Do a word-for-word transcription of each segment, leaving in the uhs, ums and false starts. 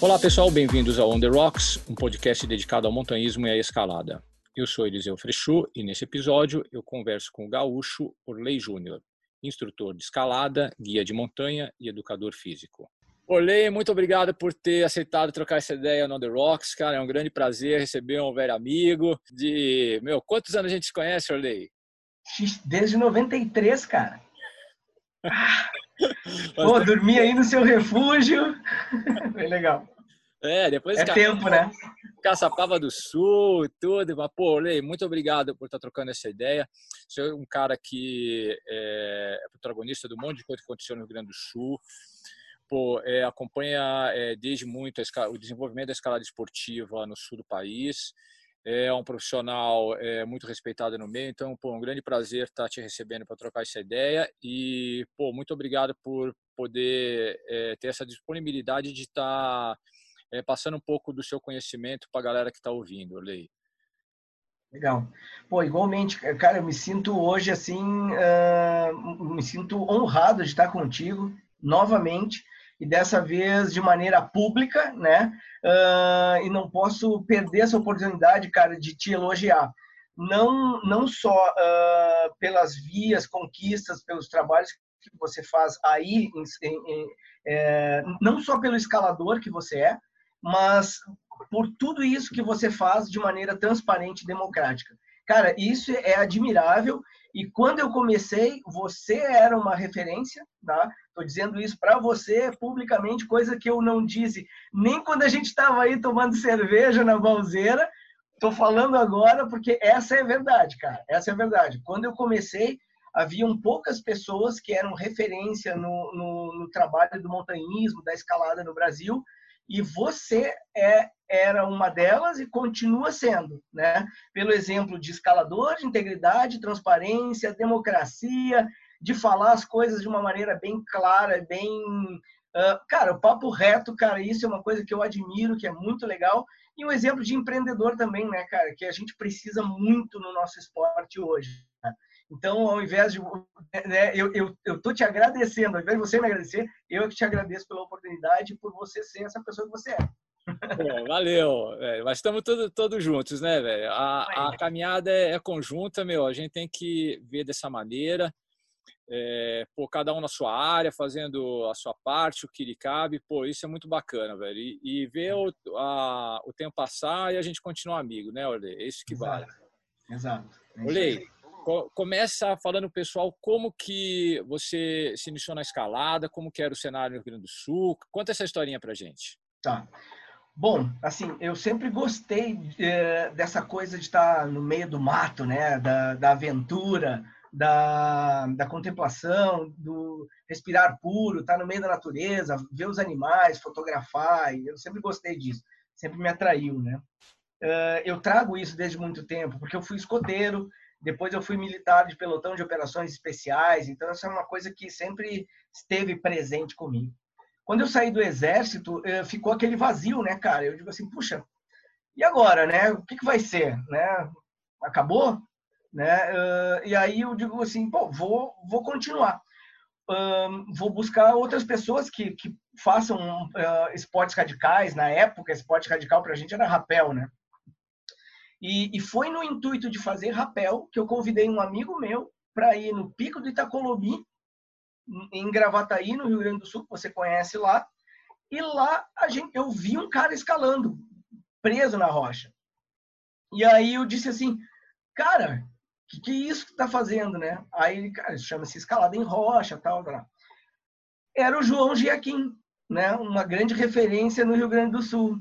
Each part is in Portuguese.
Olá pessoal, bem-vindos ao On The Rocks, um podcast dedicado ao montanhismo e à escalada. Eu sou Eliseu Frechu e nesse episódio eu converso com o gaúcho Orley Júnior, instrutor de escalada, guia de montanha e educador físico. Orley, muito obrigado por ter aceitado trocar essa ideia no On The Rocks, cara, é um grande prazer receber um velho amigo de... Meu, quantos anos a gente se conhece, Orley? Desde noventa e três, cara. Ah, pô, dormi aí no seu refúgio. Foi legal. É, depois é tempo, né? Caçapava do Sul, tudo. Mas, pô, Orley, muito obrigado por estar trocando essa ideia. Você é um cara que é protagonista de um monte de coisa que aconteceu no Rio Grande do Sul. Pô, é, acompanha é, desde muito a escala, o desenvolvimento da escalada esportiva no sul do país. É um profissional é, muito respeitado no meio. Então, pô, um grande prazer estar te recebendo para trocar essa ideia. E, pô, muito obrigado por poder é, ter essa disponibilidade de estar... É, passando um pouco do seu conhecimento para a galera que está ouvindo, Orley. Legal. Pô, igualmente, cara, eu me sinto hoje assim, uh, me sinto honrado de estar contigo novamente e dessa vez de maneira pública, né? Uh, e não posso perder essa oportunidade, cara, de te elogiar. Não, não só uh, pelas vias, conquistas, pelos trabalhos que você faz aí, em, em, em, é, não só pelo escalador que você é, mas por tudo isso que você faz de maneira transparente e democrática. Cara, isso é admirável e quando eu comecei, você era uma referência, tá? Tô dizendo isso para você publicamente, coisa que eu não disse nem quando a gente estava aí tomando cerveja na Balzeira. Tô falando agora porque essa é a verdade, cara. Essa é a verdade. Quando eu comecei, haviam poucas pessoas que eram referência no, no, no trabalho do montanhismo, da escalada no Brasil, e você é, era uma delas e continua sendo, né? Pelo exemplo de escalador, de integridade, transparência, democracia, de falar as coisas de uma maneira bem clara, bem... Uh, cara, o papo reto, cara, isso é uma coisa que eu admiro, que é muito legal. E um exemplo de empreendedor também, né, cara? Que a gente precisa muito no nosso esporte hoje. Né? Então, ao invés de... Né, eu, eu, eu tô te agradecendo, ao invés de você me agradecer, eu que te agradeço pela oportunidade e por você ser essa pessoa que você é. Pô, valeu, velho. Mas estamos todos, todos juntos, né, velho? A, a caminhada é, é conjunta, meu. A gente tem que ver dessa maneira. É, pô, cada um na sua área, fazendo a sua parte, o que lhe cabe. Pô, isso é muito bacana, velho. E, e ver o, a, o tempo passar e a gente continuar amigo, né, Orley? É isso que vale. Exato. É Orley, começa falando pro pessoal como que você se iniciou na escalada, como que era o cenário no Rio Grande do Sul. Conta essa historinha pra gente. Tá. Bom, assim, eu sempre gostei é, dessa coisa de estar no meio do mato, né? Da, da aventura, da, da contemplação, do respirar puro, estar no meio da natureza, ver os animais, fotografar. Eu sempre gostei disso, sempre me atraiu, né? Eu trago isso desde muito tempo, porque eu fui escoteiro, depois eu fui militar de pelotão de operações especiais, então essa é uma coisa que sempre esteve presente comigo. Quando eu saí do exército, ficou aquele vazio, né, cara? Eu digo assim, puxa, e agora, né? O que, que vai ser, né? Acabou, né? E aí eu digo assim, pô, vou, vou continuar. Vou buscar outras pessoas que, que façam esportes radicais. Na época, esporte radical pra gente era rapel, né? E, e foi no intuito de fazer rapel que eu convidei um amigo meu para ir no Pico do Itacolomi, em Gravataí, no Rio Grande do Sul, que você conhece lá. E lá a gente, eu vi um cara escalando, preso na rocha. E aí eu disse assim, cara, o que, que é isso que tá fazendo, né? Aí ele, cara, chama-se escalada em rocha, tal, tal. Era o João Giaquim, né? Uma grande referência no Rio Grande do Sul.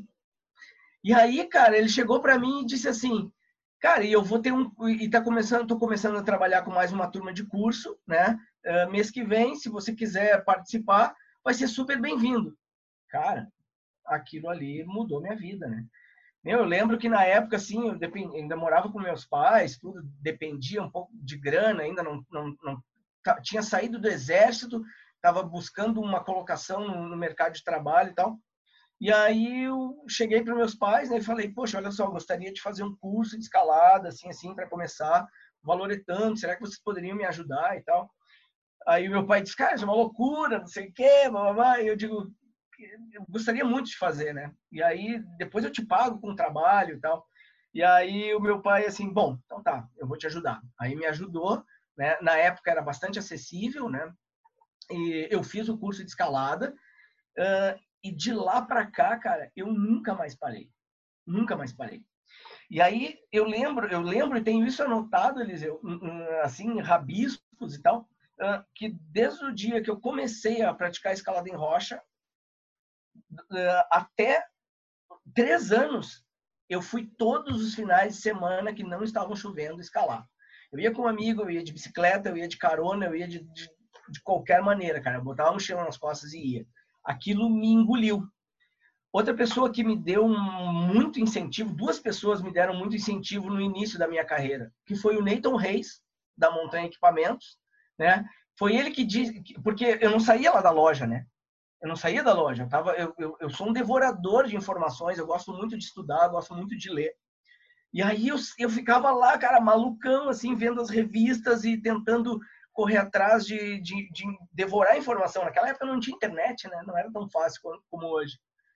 E aí, cara, ele chegou para mim e disse assim, cara, e eu vou ter um... E tá começando, tô começando a trabalhar com mais uma turma de curso, né? Uh, mês que vem, se você quiser participar, vai ser super bem-vindo. Cara, aquilo ali mudou minha vida, né? Eu lembro que na época, assim, eu depend... ainda morava com meus pais, tudo dependia um pouco de grana, ainda não, não, não... tinha saído do exército, estava buscando uma colocação no, no mercado de trabalho e tal. E aí eu cheguei para meus pais, né, e falei, poxa, olha só, eu gostaria de fazer um curso de escalada, assim, assim, para começar. O valor é tanto, será que vocês poderiam me ajudar e tal? Aí meu pai disse, cara, isso é uma loucura, não sei o quê, blá, blá, blá. E eu digo, eu gostaria muito de fazer, né? E aí, depois eu te pago com o trabalho e tal. E aí o meu pai, assim, bom, então tá, eu vou te ajudar. Aí me ajudou, né? Na época era bastante acessível, né? E eu fiz o curso de escalada. Uh, e de lá para cá, cara, eu nunca mais parei. Nunca mais parei. E aí eu lembro, eu lembro e tenho isso anotado, Eliseu, assim, rabiscos e tal, uh, que desde o dia que eu comecei a praticar escalada em rocha, uh, até três anos, eu fui todos os finais de semana que não estavam chovendo escalar. Eu ia com um amigo, eu ia de bicicleta, eu ia de carona, eu ia de, de, de qualquer maneira, cara. Eu botava a mochila nas costas e ia. Aquilo me engoliu. Outra pessoa que me deu um, muito incentivo, duas pessoas me deram muito incentivo no início da minha carreira, que foi o Neyton Reis, da Montanha Equipamentos, né? Foi ele que disse, porque eu não saía lá da loja, né? Eu não saía da loja, eu, tava, eu, eu, eu sou um devorador de informações, eu gosto muito de estudar, eu gosto muito de ler. E aí eu, eu ficava lá, cara, malucão, assim, vendo as revistas e tentando correr atrás de, de, de devorar informação. Naquela época não tinha internet, né? Não era tão fácil como, como hoje.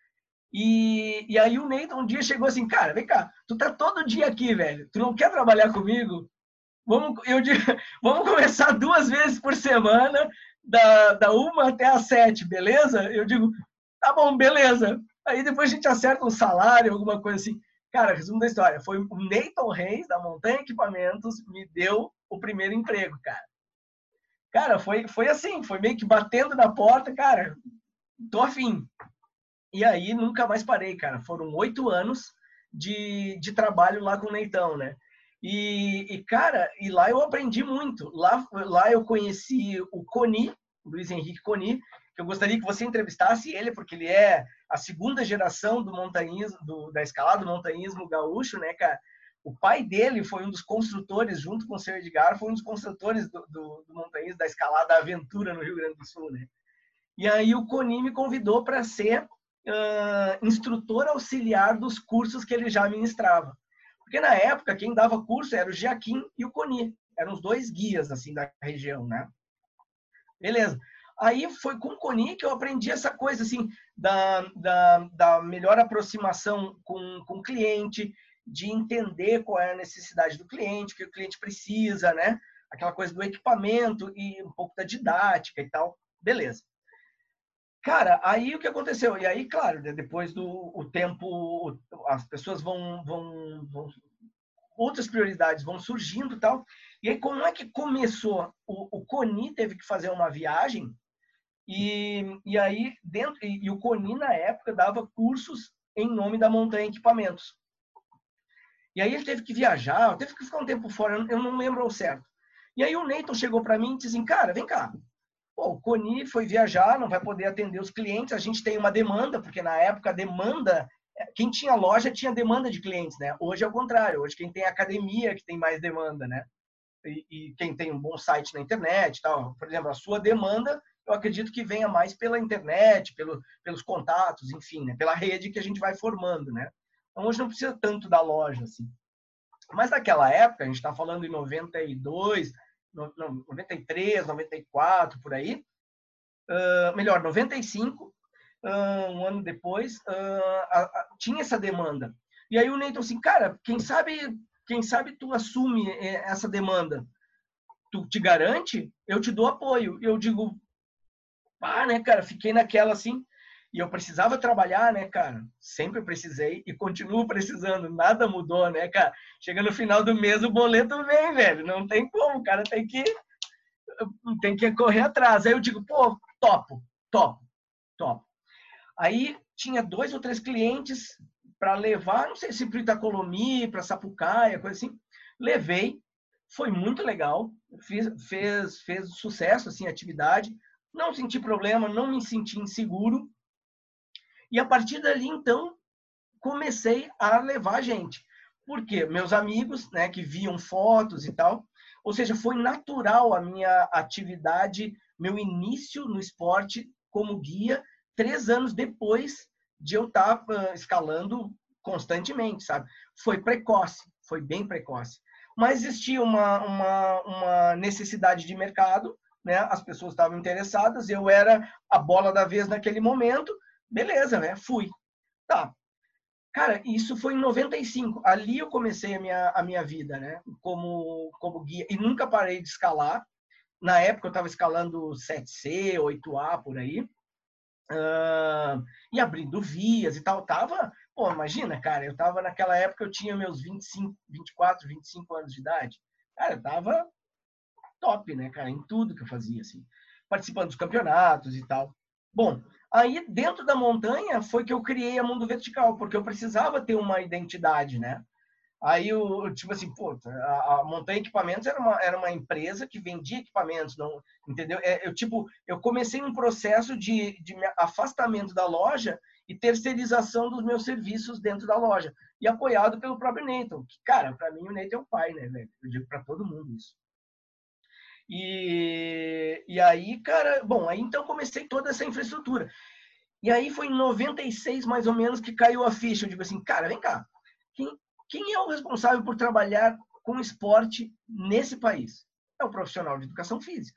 E, e aí o Neyton um dia chegou assim, cara, vem cá, tu tá todo dia aqui, velho, tu não quer trabalhar comigo? Vamos, eu digo, vamos começar duas vezes por semana, da, da uma até às sete, beleza? Eu digo, tá bom, beleza. Aí depois a gente acerta um salário, alguma coisa assim. Cara, resumo da história, foi o Neyton Reis, da Montanha Equipamentos, me deu o primeiro emprego, cara. Cara, foi, foi assim, foi meio que batendo na porta, cara, tô afim. E aí nunca mais parei, cara. Foram oito anos de, de trabalho lá com o Neitão, né? E, e, cara, e lá eu aprendi muito. Lá, lá eu conheci o Coni, o Luiz Henrique Coni, que eu gostaria que você entrevistasse ele, porque ele é a segunda geração do montanhismo, do, da escalada do montanhismo gaúcho, né, cara? O pai dele foi um dos construtores, junto com o seu Edgar, foi um dos construtores do, do, do montanhismo, da escalada Aventura no Rio Grande do Sul, né? E aí o Coni me convidou para ser uh, instrutor auxiliar dos cursos que ele já ministrava. Porque na época, quem dava curso era o Giaquim e o Coni. Eram os dois guias, assim, da região, né? Beleza. Aí foi com o Coni que eu aprendi essa coisa, assim, da, da, da melhor aproximação com, com o cliente, de entender qual é a necessidade do cliente, o que o cliente precisa, né? Aquela coisa do equipamento e um pouco da didática e tal. Beleza. Cara, aí o que aconteceu? E aí, claro, depois do o tempo, as pessoas vão, vão, vão... outras prioridades vão surgindo e tal. E aí, como é que começou? O, o Coni teve que fazer uma viagem e, e aí, dentro... E, e o Coni, na época, dava cursos em nome da Montanha Equipamentos. E aí ele teve que viajar, teve que ficar um tempo fora, eu não lembro ao certo. E aí o Neyton chegou para mim e disse assim, cara, vem cá. Pô, o Coni foi viajar, não vai poder atender os clientes, a gente tem uma demanda, porque na época a demanda, quem tinha loja tinha demanda de clientes, né? Hoje é o contrário, hoje quem tem academia que tem mais demanda, né? E, e quem tem um bom site na internet e tal. Por exemplo, a sua demanda, eu acredito que venha mais pela internet, pelo, pelos contatos, enfim, né? Pela rede que a gente vai formando, né? Então hoje não precisa tanto da loja, assim. Mas naquela época, a gente está falando em noventa e dois, noventa e três, noventa e quatro, por aí. Uh, melhor, noventa e cinco, uh, um ano depois, uh, a, a, tinha essa demanda. E aí o Neyton assim, cara, quem sabe, quem sabe tu assume essa demanda? Tu te garante? Eu te dou apoio. E eu digo, ah, né, cara, fiquei naquela assim. E eu precisava trabalhar, né, cara? Sempre precisei e continuo precisando. Nada mudou, né, cara? Chega no final do mês, o boleto vem, velho. Não tem como, o cara tem que, tem que correr atrás. Aí eu digo, pô, topo, topo, topo. Aí tinha dois ou três clientes para levar, não sei se para Itacolomi, para Sapucaia, coisa assim. Levei, foi muito legal. Fiz, fez, fez sucesso, assim, a atividade. Não senti problema, não me senti inseguro. E a partir dali, então, comecei a levar gente. Por quê? Meus amigos, né, que viam fotos e tal. Ou seja, foi natural a minha atividade, meu início no esporte como guia, três anos depois de eu estar uh, escalando constantemente, sabe? Foi precoce, foi bem precoce. Mas existia uma, uma, uma necessidade de mercado, né? As pessoas estavam interessadas, eu era a bola da vez naquele momento, Beleza, né? Fui. Tá. Cara, isso foi em noventa e cinco. Ali eu comecei a minha, a minha vida, né? Como, como guia. E nunca parei de escalar. Na época eu estava escalando sete C, oito A, por aí. Uh, e abrindo vias e tal. Tava, pô, imagina, cara, eu tava naquela época, eu tinha meus vinte e cinco, vinte e quatro, vinte e cinco anos de idade. Cara, eu tava top, né, cara, em tudo que eu fazia, assim. Participando dos campeonatos e tal. Bom, aí dentro da montanha foi que eu criei a Mundo Vertical, porque eu precisava ter uma identidade, né? Aí, eu, tipo assim, pô, a, a Montanha Equipamentos era uma, era uma empresa que vendia equipamentos, não, entendeu? É, eu, tipo, eu comecei um processo de, de afastamento da loja e terceirização dos meus serviços dentro da loja. E apoiado pelo próprio Nathan. Que, cara, para mim o Nathan é o pai, né, velho? Eu digo para todo mundo isso. E, e aí, cara, bom, aí então comecei toda essa infraestrutura. E aí foi em noventa e seis, mais ou menos, que caiu a ficha. Eu digo assim, cara, vem cá, quem, quem é o responsável por trabalhar com esporte nesse país? É o profissional de educação física.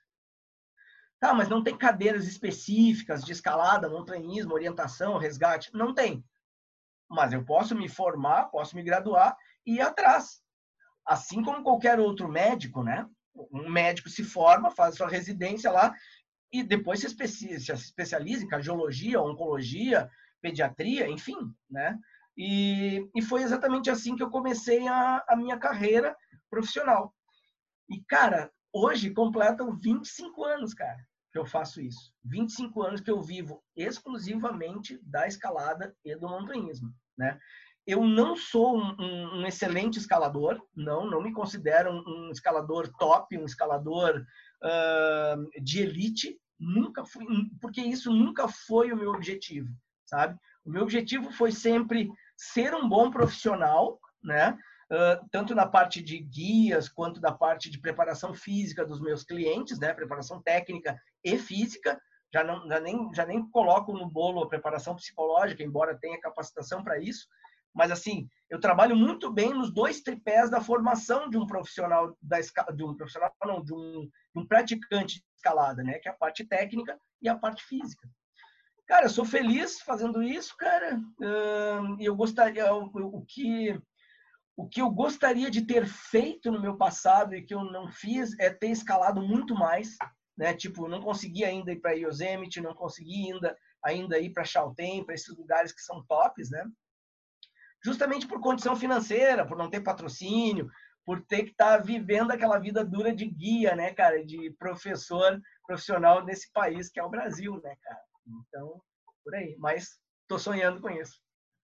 Tá, mas não tem cadeiras específicas de escalada, montanhismo, orientação, resgate? Não tem. Mas eu posso me formar, posso me graduar e ir atrás. Assim como qualquer outro médico, né? Um médico se forma, faz sua residência lá e depois se especializa em cardiologia, oncologia, pediatria, enfim, né? E, e foi exatamente assim que eu comecei a, a minha carreira profissional. E, cara, hoje completam vinte e cinco anos, cara, que eu faço isso. vinte e cinco anos que eu vivo exclusivamente da escalada e do montanhismo, né? Eu não sou um, um, um excelente escalador, não, não me considero um, um escalador top, um escalador uh, de elite, nunca fui, porque isso nunca foi o meu objetivo, sabe? O meu objetivo foi sempre ser um bom profissional, né? Uh, tanto na parte de guias, quanto da parte de preparação física dos meus clientes, né? Preparação técnica e física. Já, não, já, nem, já nem coloco no bolo a preparação psicológica, embora tenha capacitação para isso. Mas, assim, eu trabalho muito bem nos dois tripés da formação de um profissional, da, de um profissional não, de um, de um praticante de escalada, né? Que é a parte técnica e a parte física. Cara, eu sou feliz fazendo isso, cara. E eu gostaria, o, o que... O que eu gostaria de ter feito no meu passado e que eu não fiz é ter escalado muito mais, né? Tipo, não consegui ainda ir para Yosemite, não consegui ainda, ainda ir para Chaltén, para esses lugares que são tops, né? Justamente por condição financeira, por não ter patrocínio, por ter que estar tá vivendo aquela vida dura de guia, né, cara? De professor profissional nesse país que é o Brasil, né, cara? Então, por aí. Mas tô sonhando com isso.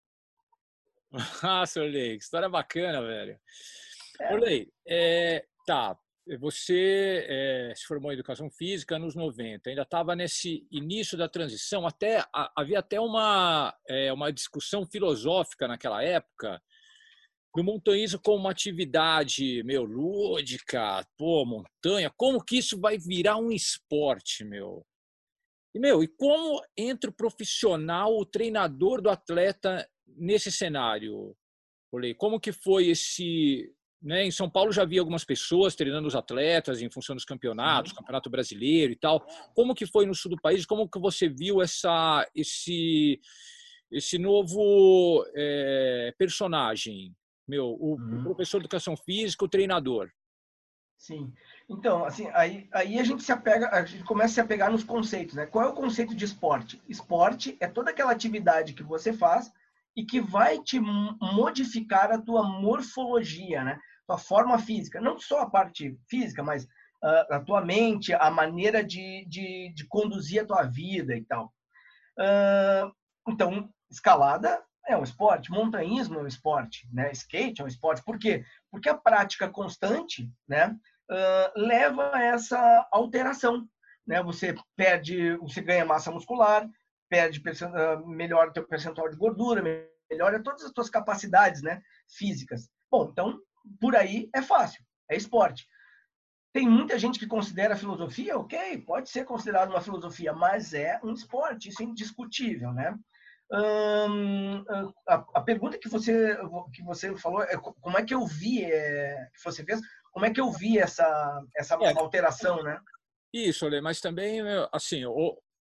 Ah, senhor Lei, que história bacana, velho. É. Ô, Lei, é, tá, você é, se formou em Educação Física nos noventa, ainda estava nesse início da transição, até, a, havia até uma, é, uma discussão filosófica naquela época, do montanhismo como uma atividade, meu, lúdica, pô, montanha, como que isso vai virar um esporte, meu? E, meu, e como entra o profissional, o treinador do atleta nesse cenário? Olhei, como que foi esse... Né? Em São Paulo já havia algumas pessoas treinando os atletas em função dos campeonatos, Sim. Campeonato Brasileiro e tal. Como que foi no sul do país? Como que você viu essa, esse, esse novo é, personagem? Meu, o, uhum. o professor de Educação Física, o treinador. Sim. Então, assim, aí, aí a gente se apega, a gente começa a se apegar nos conceitos, né? Qual é o conceito de esporte? Esporte é toda aquela atividade que você faz e que vai te modificar a tua morfologia, né? Tua forma física. Não só a parte física, mas uh, a tua mente, a maneira de, de, de conduzir a tua vida e tal. Uh, então, escalada é um esporte, montanhismo é um esporte, né? Skate é um esporte. Por quê? Porque a prática constante, né? Uh, leva a essa alteração, né? Você perde, você ganha massa muscular, perde uh, melhora o teu percentual de gordura, melhora todas as tuas capacidades, né, físicas. Bom, então por aí é fácil, é esporte. Tem muita gente que considera a filosofia, ok, pode ser considerado uma filosofia, mas é um esporte, isso é indiscutível, né? Hum, a, a pergunta que você que você falou é como é que eu vi, é, que você fez, como é que eu vi essa essa é, alteração, né? Isso, Lê, mas também assim, o,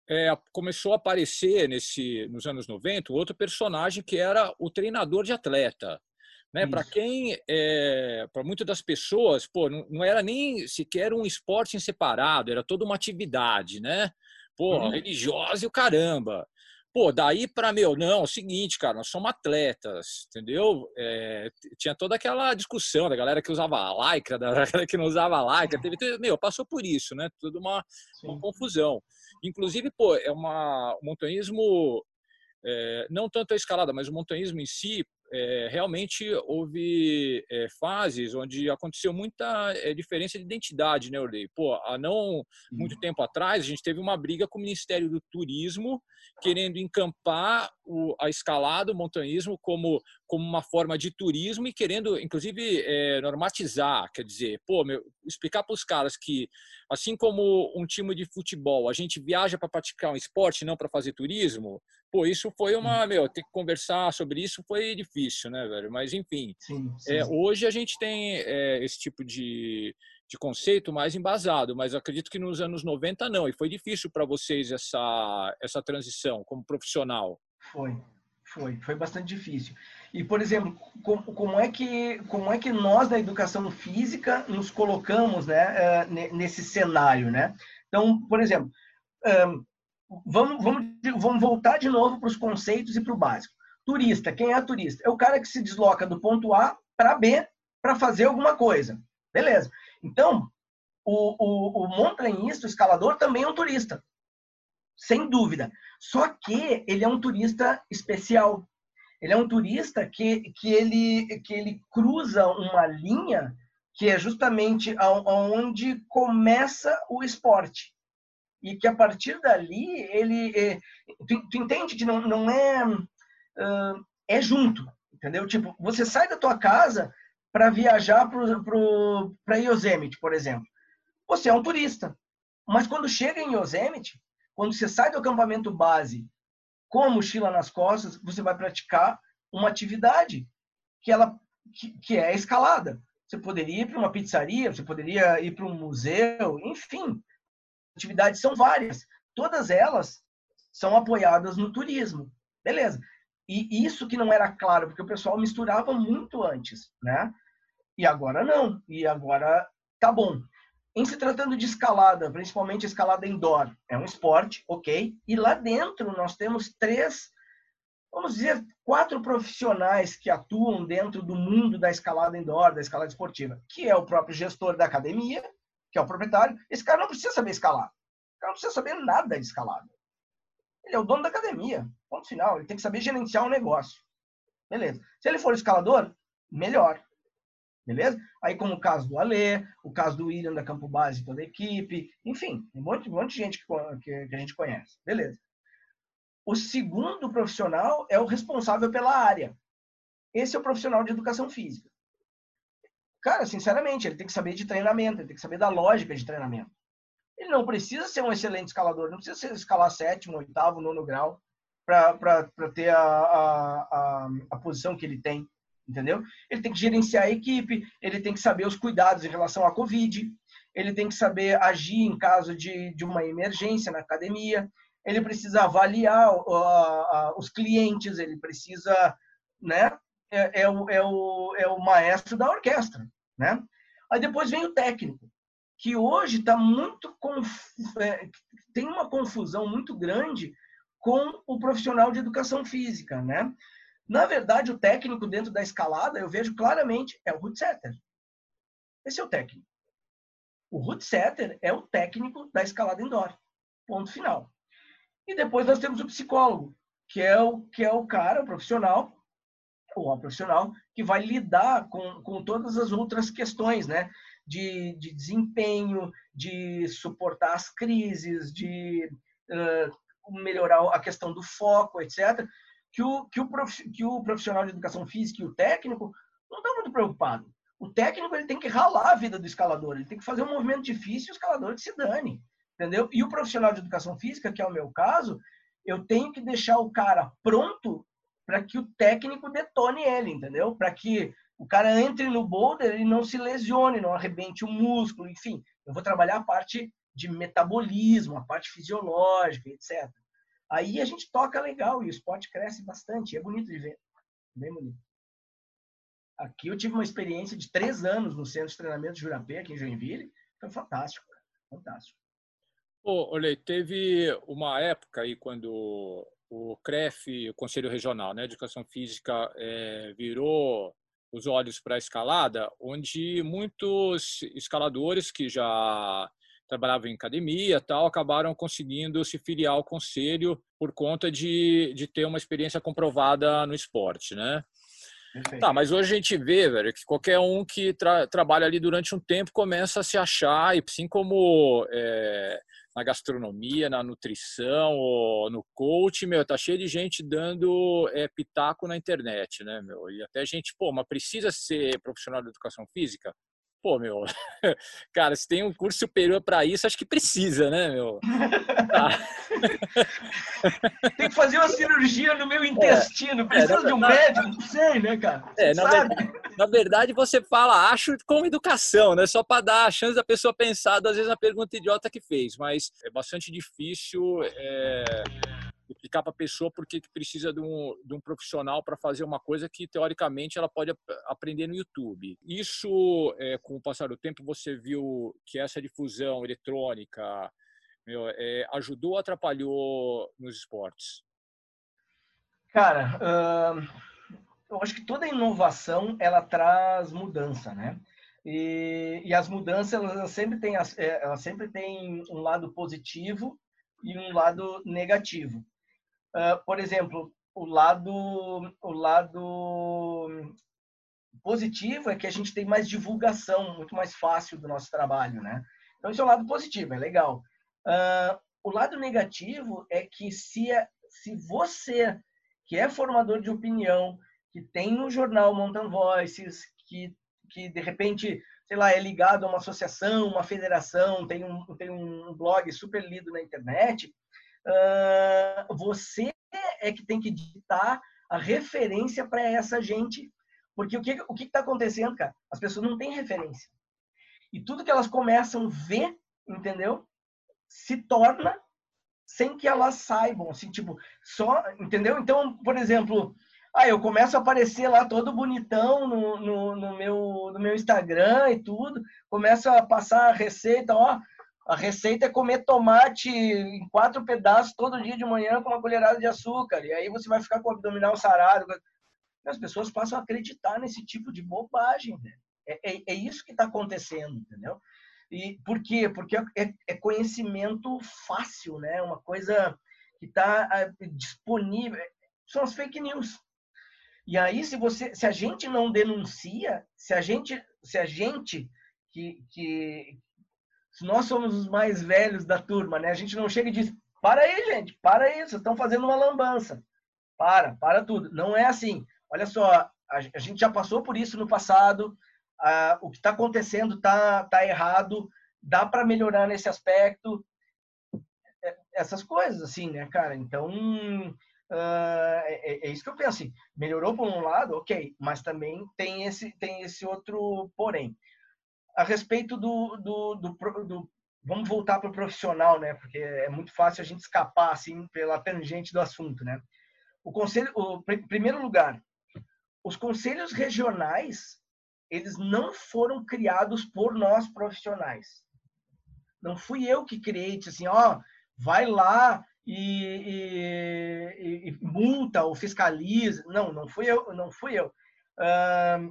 é, começou a aparecer nesse, nos anos noventa outro personagem que era o treinador de atleta. Né? Para quem, é, para muitas das pessoas, pô, não, não era nem sequer um esporte em separado, era toda uma atividade, né? Pô, uhum. religiosa e o caramba. Pô, daí para, meu, não, é o seguinte, cara, nós somos atletas, entendeu? É, tinha toda aquela discussão da galera que usava lycra, da galera que não usava lycra, teve, meu, passou por isso, né? Tudo uma, uma confusão. Inclusive, pô, é uma, o montanhismo, é, não tanto a escalada, mas o montanhismo em si, É, realmente houve é, fases onde aconteceu muita é, diferença de identidade, né, Orley? Pô, há não muito tempo atrás, a gente teve uma briga com o Ministério do Turismo, querendo encampar o, a escalada, o montanhismo, como, como uma forma de turismo e querendo, inclusive, é, normatizar. Quer dizer, pô, meu, explicar para os caras que, assim como um time de futebol, a gente viaja para praticar um esporte, não para fazer turismo. Pô, isso foi uma, meu, ter que conversar sobre isso foi difícil, né, velho? Mas, enfim, sim, sim. É, hoje a gente tem é, esse tipo de, de conceito mais embasado, mas acredito que nos anos noventa não, e foi difícil para vocês essa, essa transição como profissional. Foi, foi, foi bastante difícil. E, por exemplo, como, como, é que, como é que nós, na educação física, nos colocamos, né, nesse cenário, né? Então, por exemplo, Vamos, vamos, vamos voltar de novo para os conceitos e para o básico. Turista, quem é turista? É o cara que se desloca do ponto A para B para fazer alguma coisa. Beleza. Então, o, o, o montanhista, o escalador, também é um turista. Sem dúvida. Só que ele é um turista especial. Ele é um turista que, que, ele, que ele cruza uma linha que é justamente onde começa o esporte. E que a partir dali ele é, tu, tu entende que não, não é uh, é junto, entendeu? Tipo, você sai da tua casa para viajar para Yosemite, por exemplo. Você é um turista, mas quando chega em Yosemite, quando você sai do acampamento base com a mochila nas costas, você vai praticar uma atividade que ela que, que é a escalada. Você poderia ir para uma pizzaria, você poderia ir para um museu, enfim. Atividades são várias, todas elas são apoiadas no turismo, beleza? E isso que não era claro, porque o pessoal misturava muito antes, né? E agora não, e agora tá bom. Em se tratando de escalada, principalmente escalada indoor, é um esporte, ok? E lá dentro nós temos três, vamos dizer, quatro profissionais que atuam dentro do mundo da escalada indoor, da escalada esportiva, que é o próprio gestor da academia, que é o proprietário. Esse cara não precisa saber escalar. O cara não precisa saber nada de escalada. Ele é o dono da academia. Ponto final. Ele tem que saber gerenciar o negócio. Beleza. Se ele for escalador, melhor. Beleza? Aí, como o caso do Alê, o caso do William da Campo Base, toda a equipe. Enfim, tem um monte, um monte de gente que, que, que a gente conhece. Beleza. O segundo profissional é o responsável pela área. Esse é o profissional de educação física. Cara, sinceramente, ele tem que saber de treinamento, ele tem que saber da lógica de treinamento. Ele não precisa ser um excelente escalador, não precisa ser escalar sétimo, oitavo, nono grau para ter a, a, a, a posição que ele tem, entendeu? Ele tem que gerenciar a equipe, ele tem que saber os cuidados em relação à Covid, ele tem que saber agir em caso de, de uma emergência na academia, ele precisa avaliar uh, uh, os clientes, ele precisa, né? É, é, o, é, o, é o maestro da orquestra, né? Aí depois vem o técnico, que hoje está muito conf... é, tem uma confusão muito grande com o profissional de educação física, né? Na verdade, o técnico dentro da escalada, eu vejo claramente, é o route setter. Esse é o técnico. O route setter é o técnico da escalada indoor. Ponto final. E depois nós temos o psicólogo, que é o, que é o cara, o profissional, ou a profissional, que vai lidar com, com todas as outras questões, né? De, de desempenho, de suportar as crises, de uh, melhorar a questão do foco, etcétera. Que o, que, o prof, que o profissional de educação física e o técnico não estão muito preocupados. O técnico ele tem que ralar a vida do escalador, ele tem que fazer um movimento difícil e o escalador que se dane, entendeu? E o profissional de educação física, que é o meu caso, eu tenho que deixar o cara pronto para que o técnico detone ele, entendeu? Para que o cara entre no boulder e não se lesione, não arrebente o músculo, enfim. Eu vou trabalhar a parte de metabolismo, a parte fisiológica, etcétera. Aí a gente toca legal e o esporte cresce bastante. É bonito de ver. Bem bonito. Aqui eu tive uma experiência de três anos no Centro de Treinamento de Jurapê, aqui em Joinville. Foi fantástico, cara. Fantástico. Pô, olha, teve uma época aí quando o CREF, o Conselho Regional, né, de Educação Física, é, virou os olhos para a escalada, onde muitos escaladores que já trabalhavam em academia tal acabaram conseguindo se filiar ao conselho por conta de, de ter uma experiência comprovada no esporte, né? Perfeito. Tá, mas hoje a gente vê, velho, que qualquer um que tra trabalha ali durante um tempo começa a se achar, e assim como é, na gastronomia, na nutrição, ou no coach, meu, tá cheio de gente dando é, pitaco na internet, né, meu? E até gente, pô, mas precisa ser profissional de educação física? Pô, meu, cara, se tem um curso superior para isso, acho que precisa, né, meu? Tá. Tem que fazer uma cirurgia no meu É, intestino. é, na, Precisa de um na, médico? Não sei, né, cara? Você é, que na sabe. verdade, na verdade, você fala, acho, com educação, né? Só para dar a chance da pessoa pensar, às vezes, na pergunta idiota que fez. Mas é bastante difícil é, explicar para a pessoa por que precisa de um, de um profissional para fazer uma coisa que, teoricamente, ela pode aprender no YouTube. Isso, é, com o passar do tempo, você viu que essa difusão eletrônica meu, é, ajudou ou atrapalhou nos esportes? Cara, uh, eu acho que toda inovação ela traz mudança, né? E, e as mudanças elas sempre têm elas sempre têm um lado positivo e um lado negativo. Uh, por exemplo, o lado o lado positivo é que a gente tem mais divulgação, muito mais fácil do nosso trabalho, né? Então isso é o lado positivo, é legal. Uh, o lado negativo é que se, se você, que é formador de opinião, que tem no jornal Mountain Voices, que, que de repente, sei lá, é ligado a uma associação, uma federação, tem um, tem um blog super lido na internet, uh, você é que tem que ditar a referência para essa gente. Porque o que o que está acontecendo, cara? As pessoas não têm referência. E tudo que elas começam a ver, entendeu? Se torna sem que elas saibam, assim, tipo, só, entendeu? Então, por exemplo, ah, eu começo a aparecer lá todo bonitão no, no, no meu, no meu Instagram e tudo, começo a passar a receita, ó, a receita é comer tomate em quatro pedaços todo dia de manhã com uma colherada de açúcar, e aí você vai ficar com o abdominal sarado. As pessoas passam a acreditar nesse tipo de bobagem, né? É, é, é isso que está acontecendo, entendeu? E por quê? Porque é, é conhecimento fácil, né? Uma coisa que está disponível. São as fake news. E aí, se você, se a gente não denuncia, se a gente, se a gente que, que se nós somos os mais velhos da turma, né? A gente não chega e diz: para aí, gente, para aí, vocês estão fazendo uma lambança. Para, para tudo. Não é assim. Olha só, a gente já passou por isso no passado, ah, o que está acontecendo está tá errado, dá para melhorar nesse aspecto, essas coisas, assim, né, cara? Então, ah, é, é, isso que eu penso, assim, melhorou por um lado, ok, mas também tem esse, tem esse outro porém. A respeito do, do, do, do vamos voltar para o profissional, né, porque é muito fácil a gente escapar, assim, pela tangente do assunto, né? O conselho, o primeiro lugar, os conselhos regionais, eles não foram criados por nós profissionais. Não fui eu que criei, disse assim, ó, vai lá e, e, e multa ou fiscaliza. Não, não fui eu, não fui eu. Uh,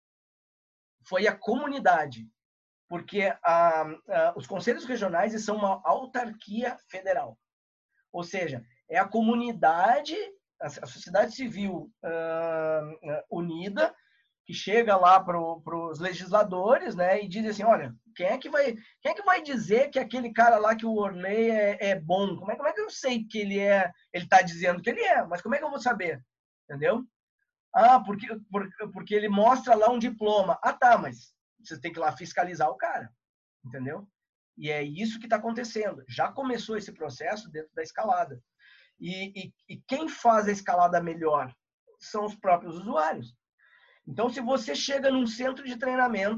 foi a comunidade, porque a, a, os conselhos regionais são uma autarquia federal. Ou seja, é a comunidade, a sociedade civil uh, unida, que chega lá para os legisladores, né, e diz assim, olha, quem é que vai, quem é que vai dizer que aquele cara lá que o Orley é, é bom? Como é, como é que eu sei que ele é, ele está dizendo que ele é, mas como é que eu vou saber? Entendeu? Ah, porque, porque, porque ele mostra lá um diploma. Ah, tá, mas você tem que ir lá fiscalizar o cara, entendeu? E é isso que está acontecendo. Já começou esse processo dentro da escalada. E, e, e quem faz a escalada melhor são os próprios usuários. Então, se você chega num centro de treinamento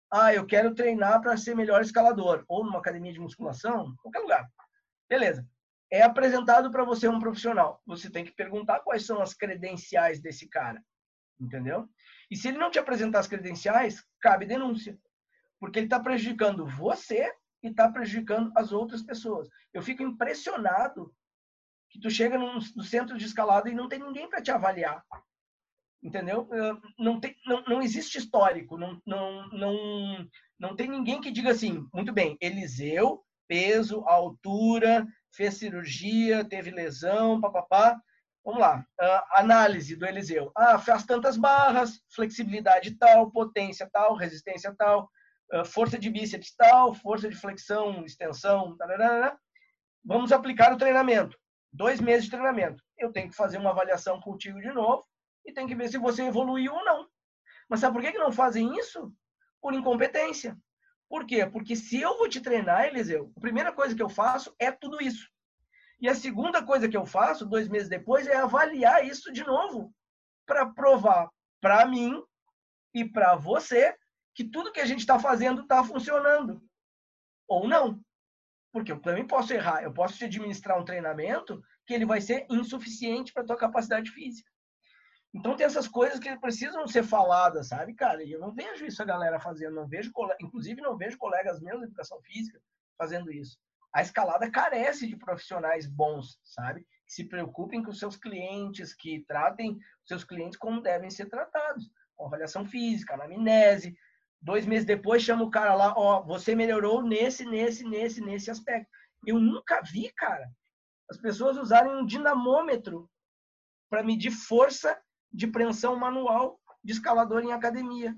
Ah, eu quero treinar para ser melhor escalador, ou numa academia de musculação, qualquer lugar. Beleza. É apresentado para você um profissional. Você tem que perguntar quais são as credenciais desse cara, entendeu? E se ele não te apresentar as credenciais, cabe denúncia, porque ele está prejudicando você e está prejudicando as outras pessoas. Eu fico impressionado que tu chega no, no centro de escalada e não tem ninguém para te avaliar, entendeu? Não, tem, não, não existe histórico, não, não, não, não tem ninguém que diga assim, muito bem, Eliseu, peso, altura, fez cirurgia, teve lesão, papapá. Vamos lá, uh, análise do Eliseu. Ah, faz tantas barras, flexibilidade tal, potência tal, resistência tal, uh, força de bíceps tal, força de flexão, extensão, tararara. Vamos aplicar o treinamento. Dois meses de treinamento. Eu tenho que fazer uma avaliação contigo de novo e tenho que ver se você evoluiu ou não. Mas sabe por que não fazem isso? Por incompetência. Por quê? Porque se eu vou te treinar, Eliseu, a primeira coisa que eu faço é tudo isso. E a segunda coisa que eu faço, dois meses depois, é avaliar isso de novo, para provar para mim e para você que tudo que a gente está fazendo está funcionando. Ou não. Porque eu também posso errar. Eu posso te administrar um treinamento que ele vai ser insuficiente para a tua capacidade física. Então tem essas coisas que precisam ser faladas, sabe, cara? E eu não vejo isso a galera fazendo. Não vejo, inclusive, não vejo colegas meus de educação física fazendo isso. A escalada carece de profissionais bons, sabe? Que se preocupem com os seus clientes, que tratem os seus clientes como devem ser tratados. Com avaliação física, anamnese. Dois meses depois chama o cara lá, ó, você melhorou nesse, nesse, nesse, nesse aspecto. Eu nunca vi, cara, as pessoas usarem um dinamômetro para medir força de preensão manual de escalador em academia.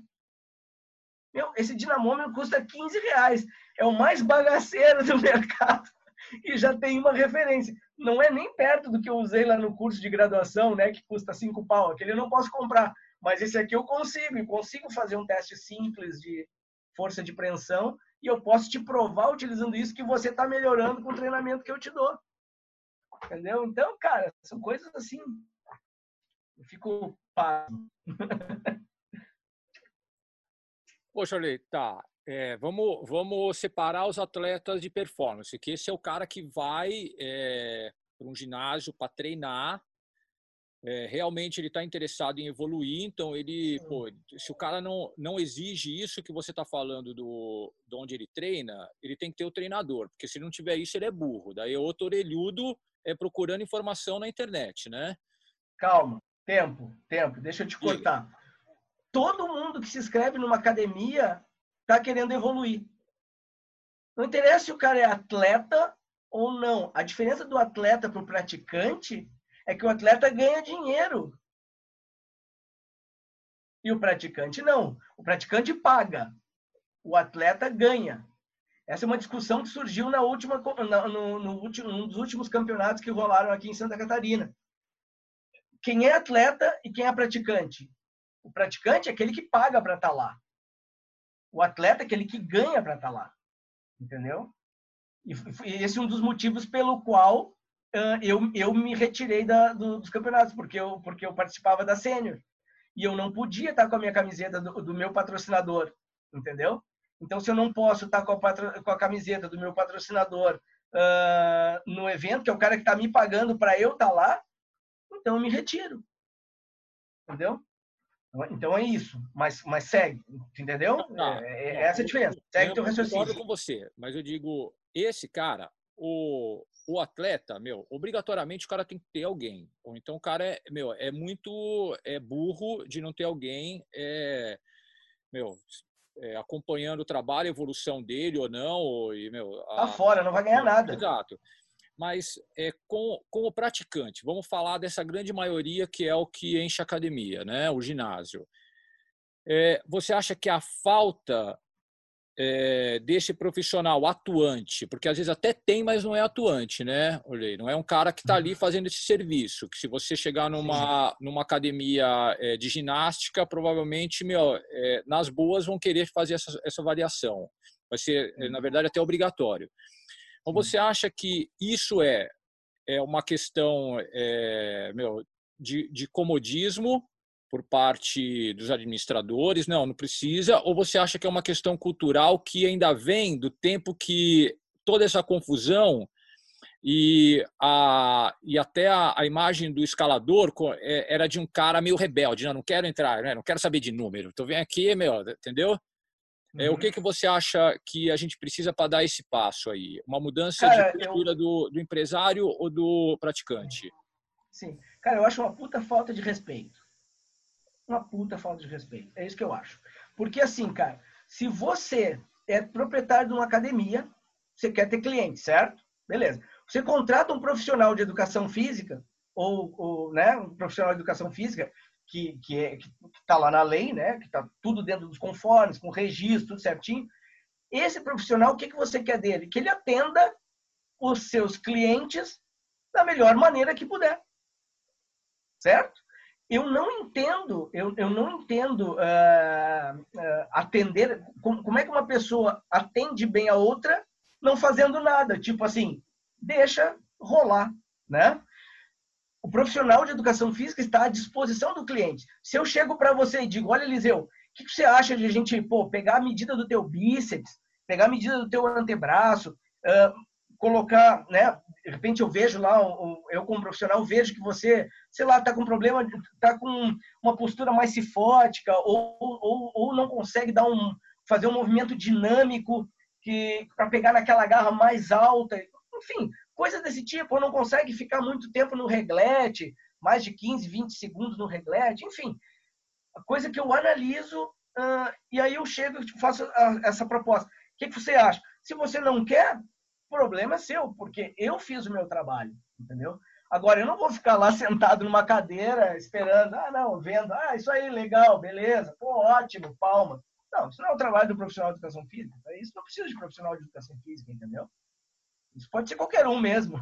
Meu, esse dinamômetro custa quinze reais. É o mais bagaceiro do mercado e já tem uma referência. Não é nem perto do que eu usei lá no curso de graduação, né, que custa cinco pau. Aquele eu não posso comprar, mas esse aqui eu consigo. E consigo fazer um teste simples de força de preensão e eu posso te provar, utilizando isso, que você está melhorando com o treinamento que eu te dou. Entendeu? Então, cara, são coisas assim. Eu fico pasmo. Poxa, Ale, tá. É, vamos, vamos separar os atletas de performance, que esse é o cara que vai é, para um ginásio para treinar. É, realmente ele está interessado em evoluir, então ele, pô, se o cara não, não exige isso que você está falando do, de onde ele treina, ele tem que ter o treinador, porque se não tiver isso, ele é burro. Daí é outro orelhudo é, procurando informação na internet, né? Calma, tempo, tempo, deixa eu te Diga. cortar. Todo mundo que se inscreve numa academia está querendo evoluir. Não interessa se o cara é atleta ou não. A diferença do atleta para o praticante é que o atleta ganha dinheiro. E o praticante não. O praticante paga. O atleta ganha. Essa é uma discussão que surgiu na última, no, no último, um dos últimos campeonatos que rolaram aqui em Santa Catarina. Quem é atleta e quem é praticante? O praticante é aquele que paga para estar lá. O atleta é aquele que ganha para estar lá. Entendeu? E esse é um dos motivos pelo qual uh, eu, eu me retirei da, do, dos campeonatos, porque eu, porque eu participava da Sênior. E eu não podia estar com a minha camiseta do, do meu patrocinador. Entendeu? Então, se eu não posso estar com a, patro, com a camiseta do meu patrocinador uh, no evento, que é o cara que está me pagando para eu estar lá, então eu me retiro. Entendeu? Então é isso, mas, mas segue, entendeu? Tá, é, é não, essa a diferença. Segue eu teu raciocínio. concordo com você, mas eu digo, esse cara, o, o atleta, meu, obrigatoriamente o cara tem que ter alguém. Ou então o cara é, meu, é muito é burro de não ter alguém, é, meu, é, acompanhando o trabalho, a evolução dele ou não. Ou, e, meu, Tá a, fora, não vai ganhar nada. Exato. Mas é, com, com o praticante, vamos falar dessa grande maioria que é o que enche a academia, né? O ginásio. É, você acha que a falta é, desse profissional atuante, porque às vezes até tem, mas não é atuante, né? Olhei, não é um cara que está ali fazendo esse serviço, que se você chegar numa, numa academia é, de ginástica, provavelmente, meu, é, nas boas vão querer fazer essa, essa variação. Vai ser, na verdade, até obrigatório. Então, você acha que isso é, é uma questão é, meu, de, de comodismo por parte dos administradores? Não, não precisa? Ou você acha que é uma questão cultural que ainda vem do tempo que toda essa confusão e, a, e até a, a imagem do escalador era de um cara meio rebelde, não, não quero entrar, né? Não quero saber de número, tô vendo aqui, meu, entendeu? É, uhum. O que, que você acha que a gente precisa para dar esse passo aí? Uma mudança cara, de postura eu... do, do empresário ou do praticante? Sim. Cara, eu acho uma puta falta de respeito. Uma puta falta de respeito. É isso que eu acho. Porque assim, cara, se você é proprietário de uma academia, você quer ter cliente, certo? Beleza. Você contrata um profissional de educação física, ou, ou né, um profissional de educação física, que que é, está lá na lei, né, que está tudo dentro dos conformes, com registro, tudo certinho. Esse profissional, o que, que você quer dele? Que ele atenda os seus clientes da melhor maneira que puder. Certo? Eu não entendo, eu, eu não entendo uh, uh, atender, como, como é que uma pessoa atende bem a outra não fazendo nada, tipo assim, deixa rolar, né? O profissional de educação física está à disposição do cliente. Se eu chego para você e digo, olha, Eliseu, o que você acha de a gente pô, pegar a medida do teu bíceps, pegar a medida do teu antebraço, uh, colocar, né? De repente eu vejo lá, eu como profissional vejo que você, sei lá, está com problema, está com uma postura mais cifótica ou, ou, ou não consegue dar um, fazer um movimento dinâmico que para pegar naquela garra mais alta, enfim, coisa desse tipo, ou não consegue ficar muito tempo no reglete, mais de quinze, vinte segundos no reglete, enfim, coisa que eu analiso uh, e aí eu chego e faço a, essa proposta. O que, que você acha? Se você não quer, o problema é seu, porque eu fiz o meu trabalho, entendeu? Agora, eu não vou ficar lá sentado numa cadeira esperando, ah, não, vendo, ah, isso aí, legal, beleza, pô, ótimo, palma. Não, isso não é o trabalho do profissional de educação física. Isso não precisa de profissional de educação física, entendeu? Isso pode ser qualquer um mesmo.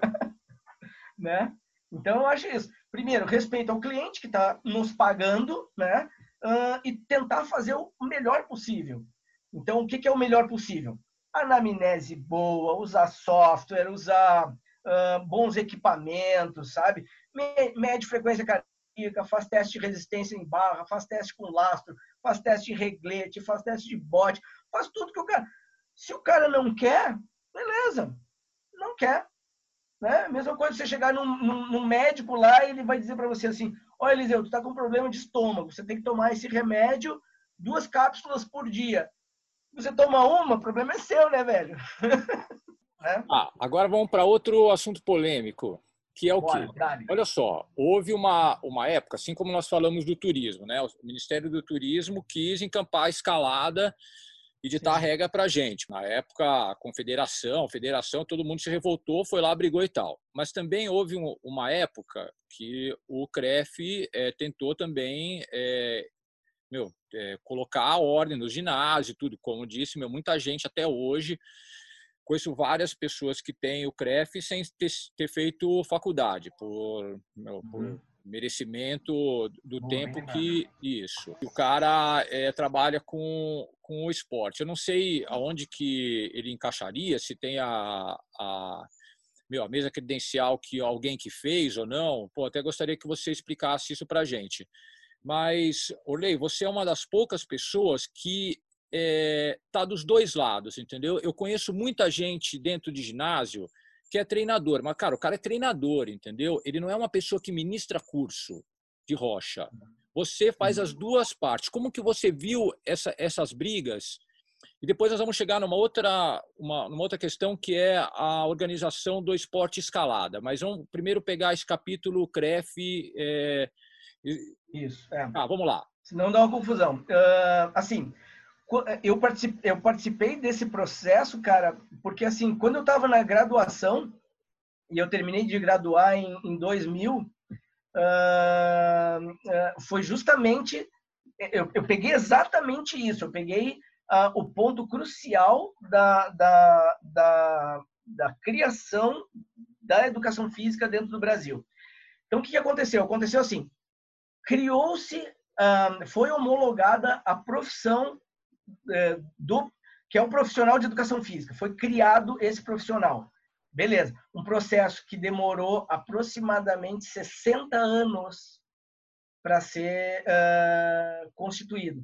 Né? Então, eu acho isso. Primeiro, respeito ao cliente que está nos pagando, né? Uh, e tentar fazer o melhor possível. Então, o que, que é o melhor possível? Anamnese boa, usar software, usar uh, bons equipamentos, sabe? Mede frequência cardíaca, faz teste de resistência em barra, faz teste com lastro, faz teste de reglete, faz teste de bote, faz tudo que o cara... Se o cara não quer, beleza, não quer. Né? Mesma coisa você chegar num, num, num médico lá e ele vai dizer para você assim, olha, Eliseu, tu tá com problema de estômago, você tem que tomar esse remédio, duas cápsulas por dia. Você toma uma, o problema é seu, né, velho? Né? Ah, agora vamos para outro assunto polêmico, que é o Bora, quê? dale. Olha só, houve uma, uma época, assim como nós falamos do turismo, né? O Ministério do Turismo quis encampar a escalada e ditar a regra para a gente. Na época, a confederação, a federação, todo mundo se revoltou, foi lá, brigou e tal. Mas também houve um, uma época que o CREF é, tentou também é, meu, é, colocar a ordem nos ginásios e tudo. Como disse, meu, muita gente até hoje, conheço várias pessoas que têm o CREF sem ter, ter feito faculdade, por, meu, uhum. por merecimento do Boa, tempo que isso. O cara é, trabalha com, com o esporte. Eu não sei aonde que ele encaixaria, se tem a, a, meu, a mesma credencial que alguém que fez ou não. Pô, até gostaria que você explicasse isso para a gente. Mas, Orley, você é uma das poucas pessoas que é, tá dos dois lados, entendeu? Eu conheço muita gente dentro de ginásio que é treinador, mas, cara, o cara é treinador, entendeu? Ele não é uma pessoa que ministra curso de rocha. Você faz as duas partes. Como que você viu essa, essas brigas? E depois nós vamos chegar numa outra, uma, numa outra questão, que é a organização do esporte escalada. Mas vamos primeiro pegar esse capítulo CREF. É... Isso. É. Ah, vamos lá. Senão dá uma confusão. Uh, assim, eu participei, eu participei desse processo, cara, porque assim, quando eu estava na graduação, e eu terminei de graduar em, em dois mil, uh, uh, foi justamente, eu, eu peguei exatamente isso, eu peguei uh, o ponto crucial da, da, da, da criação da educação física dentro do Brasil. Então, o que aconteceu? Aconteceu assim, criou-se, uh, foi homologada a profissão uh, do, que é o profissional de educação física. Foi criado esse profissional. Beleza. Um processo que demorou aproximadamente sessenta anos para ser uh, constituído.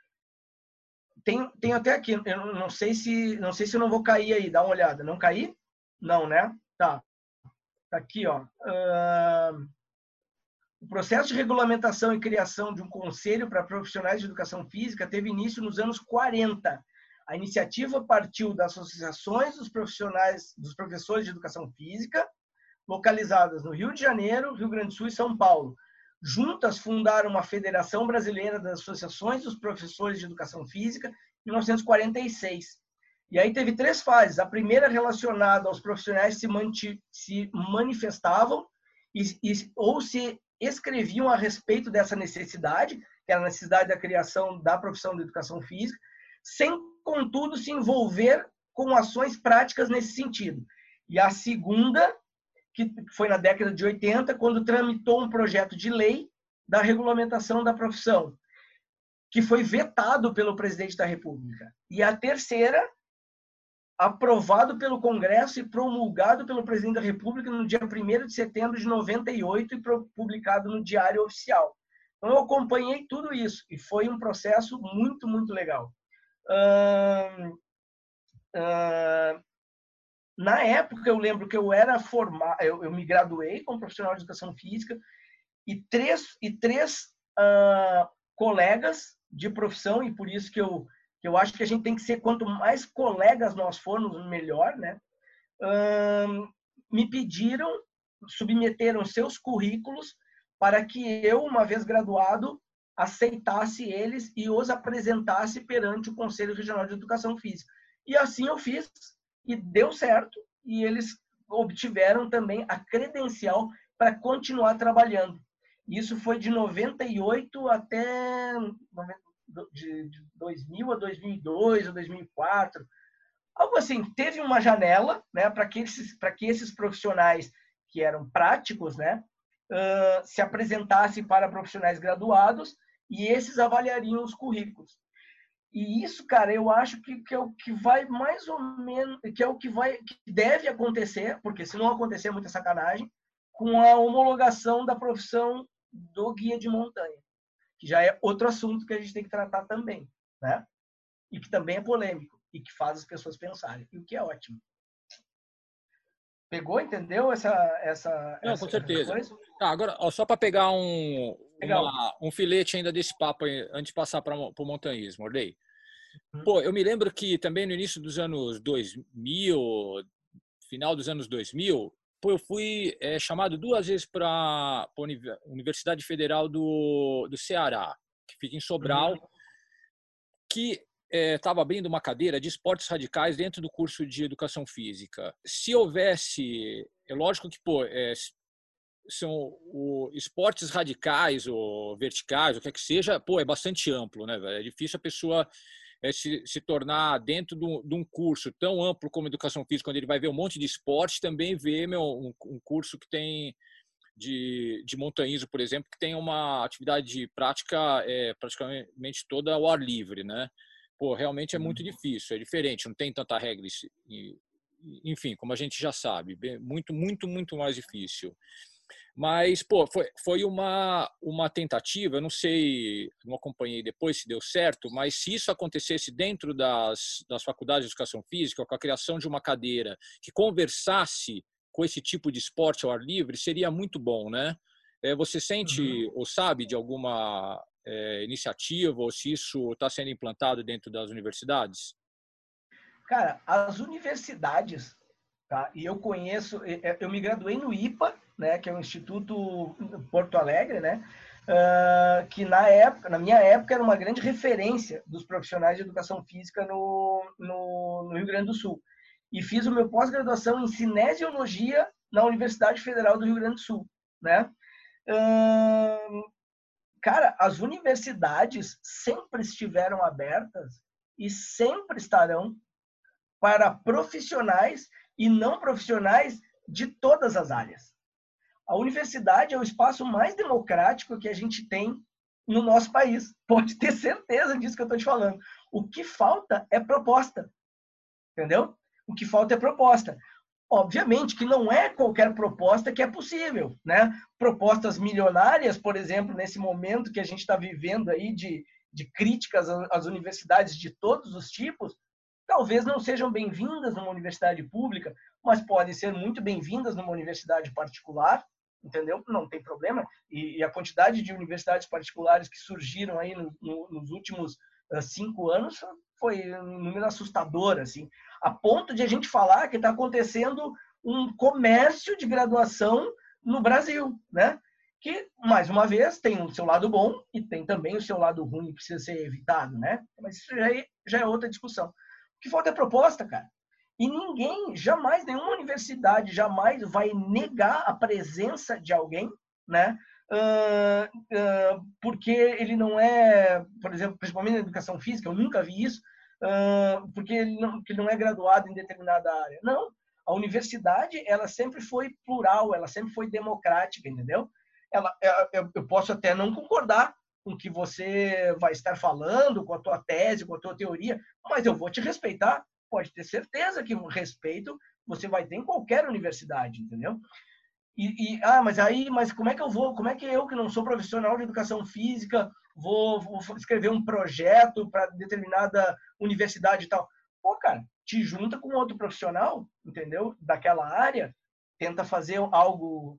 Tem, tem até aqui, eu não sei se não sei se eu não vou cair aí, dá uma olhada. Não cair? Não, né? Tá. Tá aqui, ó. Uh, o processo de regulamentação e criação de um conselho para profissionais de educação física teve início nos anos quarenta. A iniciativa partiu das associações dos profissionais, dos professores de educação física, localizadas no Rio de Janeiro, Rio Grande do Sul e São Paulo. Juntas fundaram uma Federação Brasileira das Associações dos Professores de Educação Física, em mil novecentos e quarenta e seis. E aí teve três fases. A primeira relacionada aos profissionais que se, manti, se manifestavam e, e, ou se escreviam a respeito dessa necessidade, que era a necessidade da criação da profissão de educação física, sem, contudo, se envolver com ações práticas nesse sentido. E a segunda, que foi na década de oitenta, quando tramitou um projeto de lei da regulamentação da profissão, que foi vetado pelo presidente da República. E a terceira, aprovado pelo Congresso e promulgado pelo presidente da República no dia primeiro de setembro de noventa e oito e publicado no Diário Oficial. Então, eu acompanhei tudo isso e foi um processo muito, muito legal. Hum, hum, Na época, eu lembro que eu era formado, eu, eu me graduei como profissional de educação física e três, e três uh, colegas de profissão, e por isso que eu, que eu acho que a gente tem que ser, quanto mais colegas nós formos, melhor, né? Uh, me pediram, submeteram seus currículos para que eu, uma vez graduado, aceitasse eles e os apresentasse perante o Conselho Regional de Educação Física. E assim eu fiz. E deu certo, e eles obtiveram também a credencial para continuar trabalhando. Isso foi de noventa e oito até de dois mil a dois mil e dois ou dois mil e quatro. Algo assim, teve uma janela, né, para que esses, para que esses profissionais que eram práticos, né, uh, se apresentassem para profissionais graduados e esses avaliariam os currículos. E isso, cara, eu acho que, que é o que vai mais ou menos, que é o que vai, que deve acontecer, porque se não acontecer é muita sacanagem, com a homologação da profissão do guia de montanha, que já é outro assunto que a gente tem que tratar também, né? E que também é polêmico e que faz as pessoas pensarem, e o que é ótimo. Pegou, entendeu essa essa Não, essa, com certeza. essa Tá, agora, ó, só para pegar um, Legal. uma, um filete ainda desse papo aí, antes de passar para o montanhismo, Orley. Pô, eu me lembro que também no início dos anos dois mil, final dos anos dois mil, pô, eu fui é, chamado duas vezes para a Universidade Federal do, do Ceará, que fica em Sobral, uhum. que estava é, abrindo uma cadeira de esportes radicais dentro do curso de educação física. Se houvesse, é lógico que, pô, é, são o, esportes radicais ou verticais, o que é que seja, pô, é bastante amplo, né, velho? É difícil a pessoa é, se, se tornar dentro de um, de um curso tão amplo como educação física, quando ele vai ver um monte de esporte, também ver meu, um, um curso que tem de, de montanhismo, por exemplo, que tem uma atividade prática é, praticamente toda ao ar livre, né? Pô, realmente é muito difícil, é diferente, não tem tanta regra, enfim, como a gente já sabe, muito, muito, muito mais difícil. Mas, pô, foi, foi uma, uma tentativa, eu não sei, não acompanhei depois se deu certo, mas se isso acontecesse dentro das, das faculdades de educação física, com a criação de uma cadeira que conversasse com esse tipo de esporte ao ar livre, seria muito bom, né? É, você sente uhum. ou sabe de alguma é, iniciativa ou se isso está sendo implantado dentro das universidades? Cara, as universidades, tá? E eu conheço, eu me graduei no I P A, né, que é o Instituto Porto Alegre, né, uh, que na época, na minha época, era uma grande referência dos profissionais de educação física no, no, no Rio Grande do Sul. E fiz o meu pós-graduação em Cinesiologia na Universidade Federal do Rio Grande do Sul, né? Uh, cara, as universidades sempre estiveram abertas e sempre estarão para profissionais e não profissionais de todas as áreas. A universidade é o espaço mais democrático que a gente tem no nosso país. Pode ter certeza disso que eu estou te falando. O que falta é proposta. Entendeu? O que falta é proposta. Obviamente que não é qualquer proposta que é possível, né? Propostas milionárias, por exemplo, nesse momento que a gente está vivendo aí de, de críticas às universidades de todos os tipos, talvez não sejam bem-vindas numa universidade pública, mas podem ser muito bem-vindas numa universidade particular, entendeu? Não tem problema. E, e a quantidade de universidades particulares que surgiram aí no, no, nos últimos uh, cinco anos foi um número assustador, assim, a ponto de a gente falar que está acontecendo um comércio de graduação no Brasil, né? Que, mais uma vez, tem o seu lado bom e tem também o seu lado ruim que precisa ser evitado, né? Mas isso já é, já é outra discussão. O que falta é proposta, cara. E ninguém, jamais, nenhuma universidade jamais vai negar a presença de alguém, né? Uh, uh, porque ele não é, por exemplo, principalmente na educação física, eu nunca vi isso, uh, porque ele não, que ele não é graduado em determinada área. Não, a universidade, ela sempre foi plural, ela sempre foi democrática, entendeu? Ela, eu, eu posso até não concordar com o que você vai estar falando, com a tua tese, com a tua teoria, mas eu vou te respeitar. Pode ter certeza que o respeito você vai ter em qualquer universidade, entendeu? E, e, ah, mas aí, mas como é que eu vou, como é que eu, que não sou profissional de educação física, vou, vou escrever um projeto para determinada universidade e tal? Pô, cara, te junta com outro profissional, entendeu? Daquela área, tenta fazer algo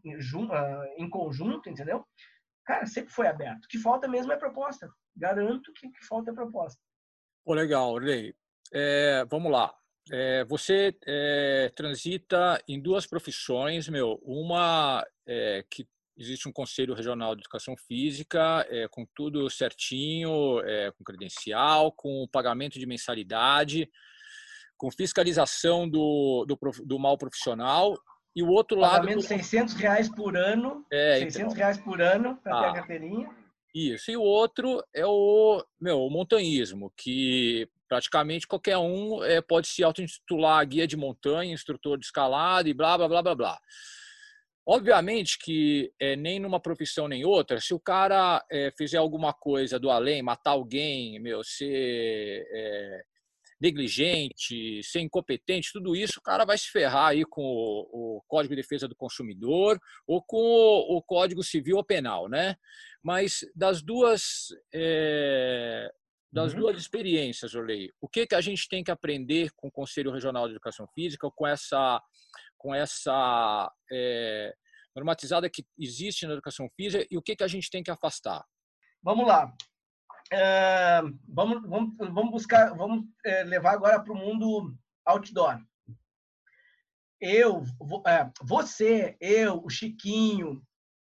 em conjunto, entendeu? Cara, sempre foi aberto. O que falta mesmo é proposta. Garanto que o que falta é proposta. Pô, legal, Orley. É, vamos lá. É, você é, transita em duas profissões, meu. Uma é que existe um Conselho Regional de Educação Física, é, com tudo certinho, é, com credencial, com pagamento de mensalidade, com fiscalização do, do, do mal profissional. E o outro lado... Pagamento seiscentos reais por ano, é, seiscentos então, reais por ano para ah, ter a carteirinha. Isso. E o outro é o, meu, o montanhismo, que praticamente qualquer um é, pode se auto-intitular guia de montanha, instrutor de escalada e blá, blá, blá, blá, blá. Obviamente que é, nem numa profissão nem outra, se o cara é, fizer alguma coisa do além, matar alguém, meu, ser é, negligente, ser incompetente, tudo isso, o cara vai se ferrar aí com o, o Código de Defesa do Consumidor ou com o, o Código Civil ou Penal, né? Mas das duas é, das Uhum. duas experiências, Orley, o que que a gente tem que aprender com o Conselho Regional de Educação Física, com essa com essa é, normatizada que existe na educação física e o que que a gente tem que afastar? Vamos lá. Uh, vamos, vamos, vamos buscar, vamos é, levar agora para o mundo outdoor. Eu, é, você, eu, o Chiquinho,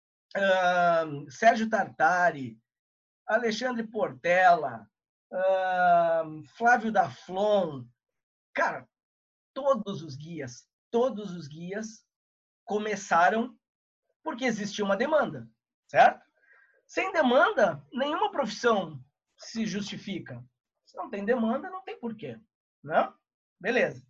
uh, Sérgio Tartari, Alexandre Portela, uh, Flávio Daflon, cara, todos os guias, todos os guias começaram porque existia uma demanda, certo? Sem demanda, nenhuma profissão se justifica. Se não tem demanda, não tem porquê, né? Beleza.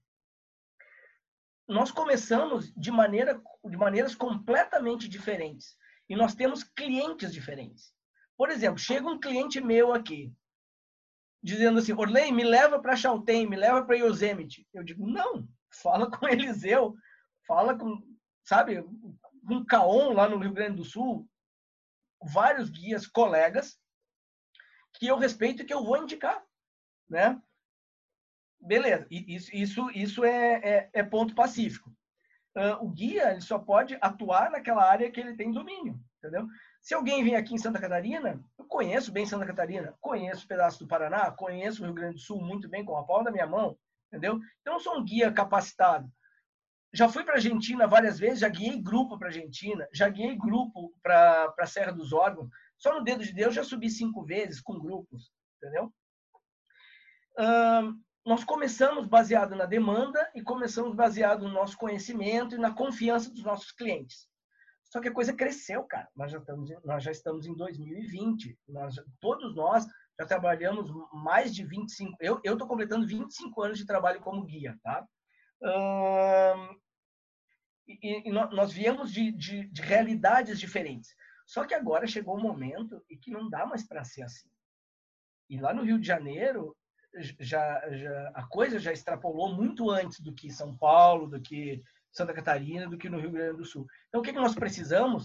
Nós começamos de, maneira, de maneiras completamente diferentes. E nós temos clientes diferentes. Por exemplo, chega um cliente meu aqui, dizendo assim, Orley, me leva para Chaltén, me leva para Yosemite. Eu digo, não, fala com Eliseu, fala com, sabe, com Caon lá no Rio Grande do Sul, vários guias, colegas, que eu respeito e que eu vou indicar, né? Beleza, isso, isso, isso é, é, é ponto pacífico. Uh, o guia ele só pode atuar naquela área que ele tem domínio, entendeu? Se alguém vem aqui em Santa Catarina, eu conheço bem Santa Catarina, conheço pedaço do Paraná, conheço o Rio Grande do Sul muito bem, com a palma da minha mão, entendeu? Então, eu sou um guia capacitado. Já fui para a Argentina várias vezes, já guiei grupo para a Argentina, já guiei grupo para a Serra dos Órgãos. Só no Dedo de Deus já subi cinco vezes com grupos, entendeu? Uh, nós começamos baseado na demanda e começamos baseado no nosso conhecimento e na confiança dos nossos clientes. Só que a coisa cresceu, cara. Nós já estamos, nós já estamos em dois mil e vinte. Nós, todos nós já trabalhamos mais de vinte e cinco... Eu estou completando vinte e cinco anos de trabalho como guia, tá? Uh, e, e nós viemos de, de, de realidades diferentes. Só que agora chegou um momento em que não dá mais para ser assim. E lá no Rio de Janeiro, já, já, a coisa já extrapolou muito antes do que São Paulo, do que Santa Catarina, do que no Rio Grande do Sul. Então, o que, que nós precisamos?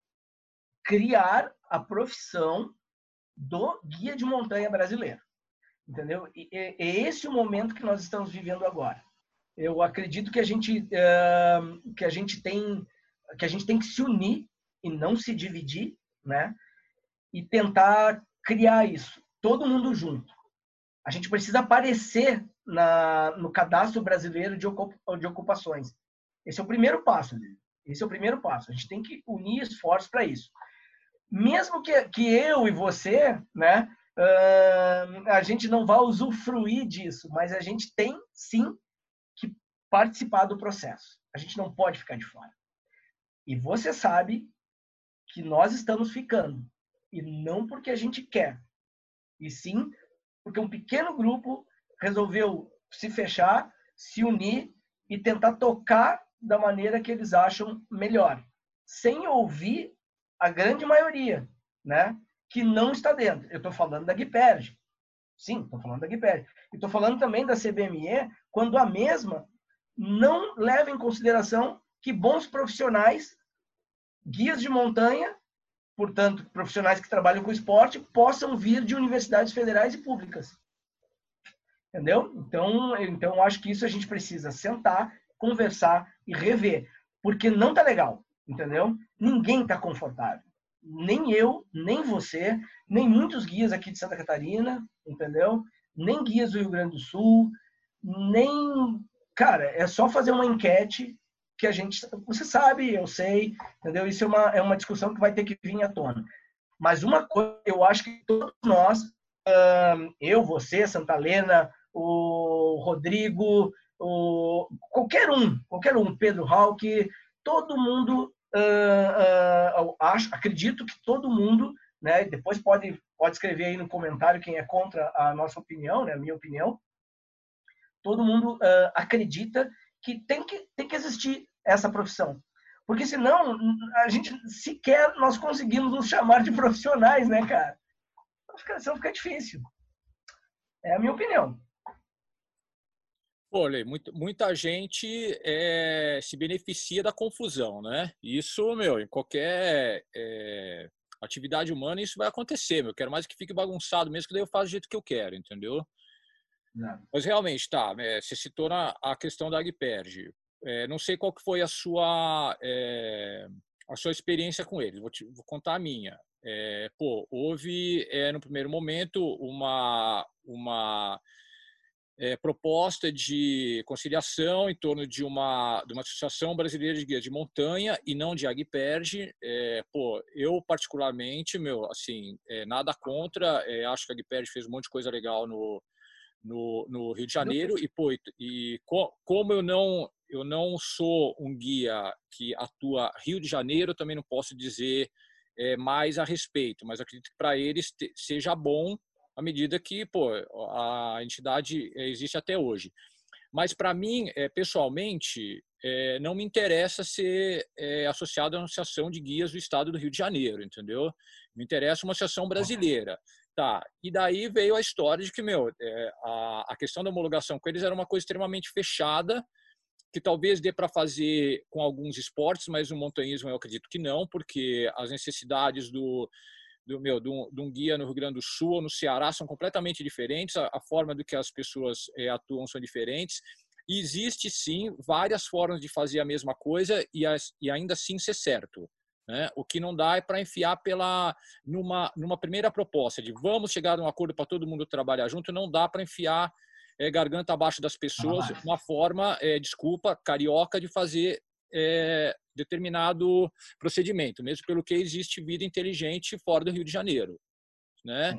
Criar a profissão do guia de montanha brasileiro. Entendeu? E é esse o momento que nós estamos vivendo agora. Eu acredito que a gente, uh, que a gente tem que a gente tem que se unir e não se dividir, né? E tentar criar isso, todo mundo junto. A gente precisa aparecer na, no cadastro brasileiro de, ocup, de ocupações. Esse é o primeiro passo. Esse é o primeiro passo. A gente tem que unir esforços para isso. Mesmo que, que eu e você, né, uh, a gente não vá usufruir disso, mas a gente tem, sim, que participar do processo. A gente não pode ficar de fora. E você sabe que nós estamos ficando. E não porque a gente quer. E sim porque um pequeno grupo resolveu se fechar, se unir e tentar tocar da maneira que eles acham melhor. Sem ouvir a grande maioria, né, que não está dentro. Eu estou falando da Guiperd. Sim, estou falando da Guiperd. E estou falando também da C B M E, quando a mesma não leva em consideração que bons profissionais, guias de montanha, portanto, profissionais que trabalham com esporte, possam vir de universidades federais e públicas. Entendeu? Então, então acho que isso a gente precisa sentar, conversar e rever. Porque não está legal. Entendeu? Ninguém está confortável. Nem eu, nem você, nem muitos guias aqui de Santa Catarina, entendeu? Nem guias do Rio Grande do Sul, nem... Cara, é só fazer uma enquete que a gente... Você sabe, eu sei, entendeu? Isso é uma, é uma discussão que vai ter que vir à tona. Mas uma coisa, eu acho que todos nós, eu, você, Santa Helena, o Rodrigo, o, qualquer um, qualquer um, Pedro Hauck, todo mundo... Uh, uh, acho, acredito que todo mundo, né, depois pode, pode escrever aí no comentário quem é contra a nossa opinião, né, a minha opinião, todo mundo uh, acredita que tem, que tem que existir essa profissão. Porque senão, a gente sequer nós conseguimos nos chamar de profissionais, né, cara? Senão fica difícil. É a minha opinião. Olha, muita, muita gente é, se beneficia da confusão, né? Isso, meu, em qualquer é, atividade humana isso vai acontecer, meu. Eu quero mais que fique bagunçado mesmo, que daí eu faço do jeito que eu quero, entendeu? Não. Mas realmente, tá, é, você citou na, a questão da Guiperd. É, não sei qual que foi a sua, é, a sua experiência com eles, vou, te, vou contar a minha. É, pô, houve, é, no primeiro momento, uma... uma É, proposta de conciliação em torno de uma, de uma associação brasileira de guias de montanha e não de Agperd. É, pô, eu particularmente, meu, assim, é, nada contra, é, acho que a Agperd fez um monte de coisa legal no, no, no Rio de Janeiro e, pô, e, e co, como eu não, eu não sou um guia que atua Rio de Janeiro, eu também não posso dizer é, mais a respeito, mas acredito que para eles te, seja bom à medida que, pô, a entidade existe até hoje. Mas, para mim, pessoalmente, não me interessa ser associado à Associação de Guias do Estado do Rio de Janeiro, entendeu? Me interessa uma associação brasileira. Tá, e daí veio a história de que, meu, a questão da homologação com eles era uma coisa extremamente fechada, que talvez dê para fazer com alguns esportes, mas no montanhismo eu acredito que não, porque as necessidades do... do meu de um, de um guia no Rio Grande do Sul ou no Ceará são completamente diferentes, a, a forma do que as pessoas é, atuam são diferentes, e existe sim várias formas de fazer a mesma coisa e, as, e ainda assim ser certo, né? O que não dá é para enfiar pela, numa, numa primeira proposta de vamos chegar a um acordo para todo mundo trabalhar junto, não dá para enfiar é, garganta abaixo das pessoas, ah, uma forma, é, desculpa, carioca de fazer É, determinado procedimento, mesmo pelo que existe vida inteligente fora do Rio de Janeiro, né?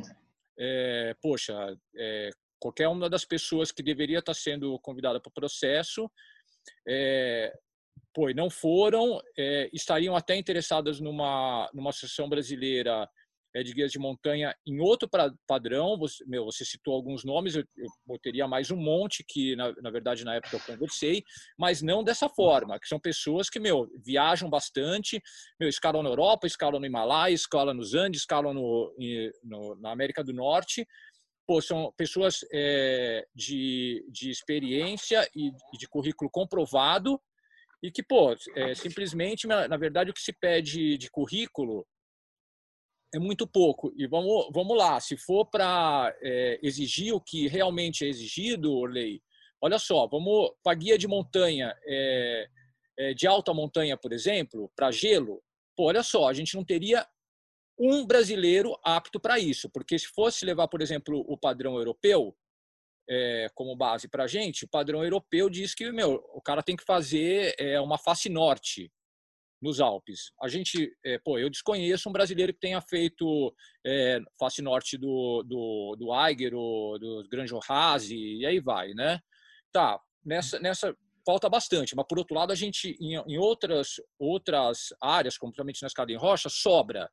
É, poxa, é, qualquer uma das pessoas que deveria estar sendo convidada para o processo, é, pô, não foram, é, estariam até interessadas numa numa associação brasileira de guias de montanha em outro padrão. Você, meu, você citou alguns nomes, eu, eu teria mais um monte que, na, na verdade, na época eu conversei, mas não dessa forma, que são pessoas que, meu, viajam bastante, meu, escalam na Europa, escalam no Himalaia, escalam nos Andes, escalam no, no, na América do Norte, pô, são pessoas é, de, de experiência e de currículo comprovado e que, pô, é, simplesmente, na, na verdade, o que se pede de currículo é muito pouco. E vamos, vamos lá, se for para é, exigir o que realmente é exigido, Orley, olha só, vamos para guia de montanha, é, é, de alta montanha, por exemplo, para gelo, pô, olha só, a gente não teria um brasileiro apto para isso, porque se fosse levar, por exemplo, o padrão europeu é, como base para a gente, o padrão europeu diz que, meu, o cara tem que fazer é, uma face norte nos Alpes. A gente, é, pô, eu desconheço um brasileiro que tenha feito é, face norte do, do, do Eiger, ou do Gran Jorrase, e aí vai, né? Tá, nessa, nessa falta bastante, mas por outro lado, a gente, em, em outras, outras áreas, como principalmente na escada em rocha, sobra.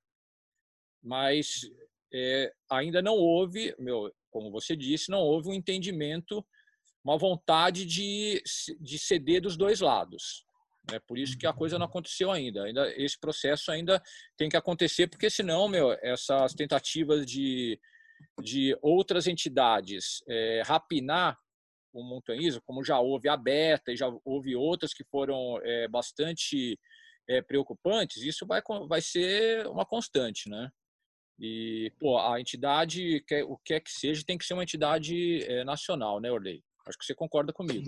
Mas é, ainda não houve, meu, como você disse, não houve um entendimento, uma vontade de, de ceder dos dois lados. É por isso que a coisa não aconteceu ainda. ainda. Esse processo ainda tem que acontecer, porque senão, meu, essas tentativas de, de outras entidades é, rapinar o montanhismo, como já houve a Beta e já houve outras que foram é, bastante é, preocupantes, isso vai, vai ser uma constante, né? E, pô, a entidade, quer, o que é que seja, tem que ser uma entidade é, nacional, né, Orley? Acho que você concorda comigo.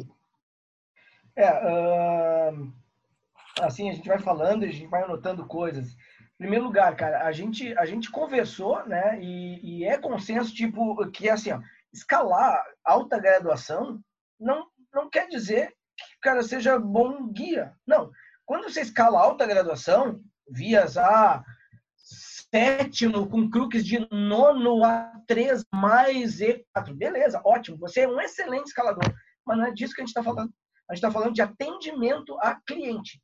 É, uh, assim, a gente vai falando, a gente vai anotando coisas. Em primeiro lugar, cara, a gente, a gente conversou, né, e, e é consenso, tipo, que assim, ó, escalar alta graduação não, não quer dizer que o cara seja bom guia. Não. Quando você escala alta graduação, vias A, sétimo com crux de nono a três mais E quatro. Beleza, ótimo. Você é um excelente escalador. Mas não é disso que a gente está falando. A gente está falando de atendimento a cliente.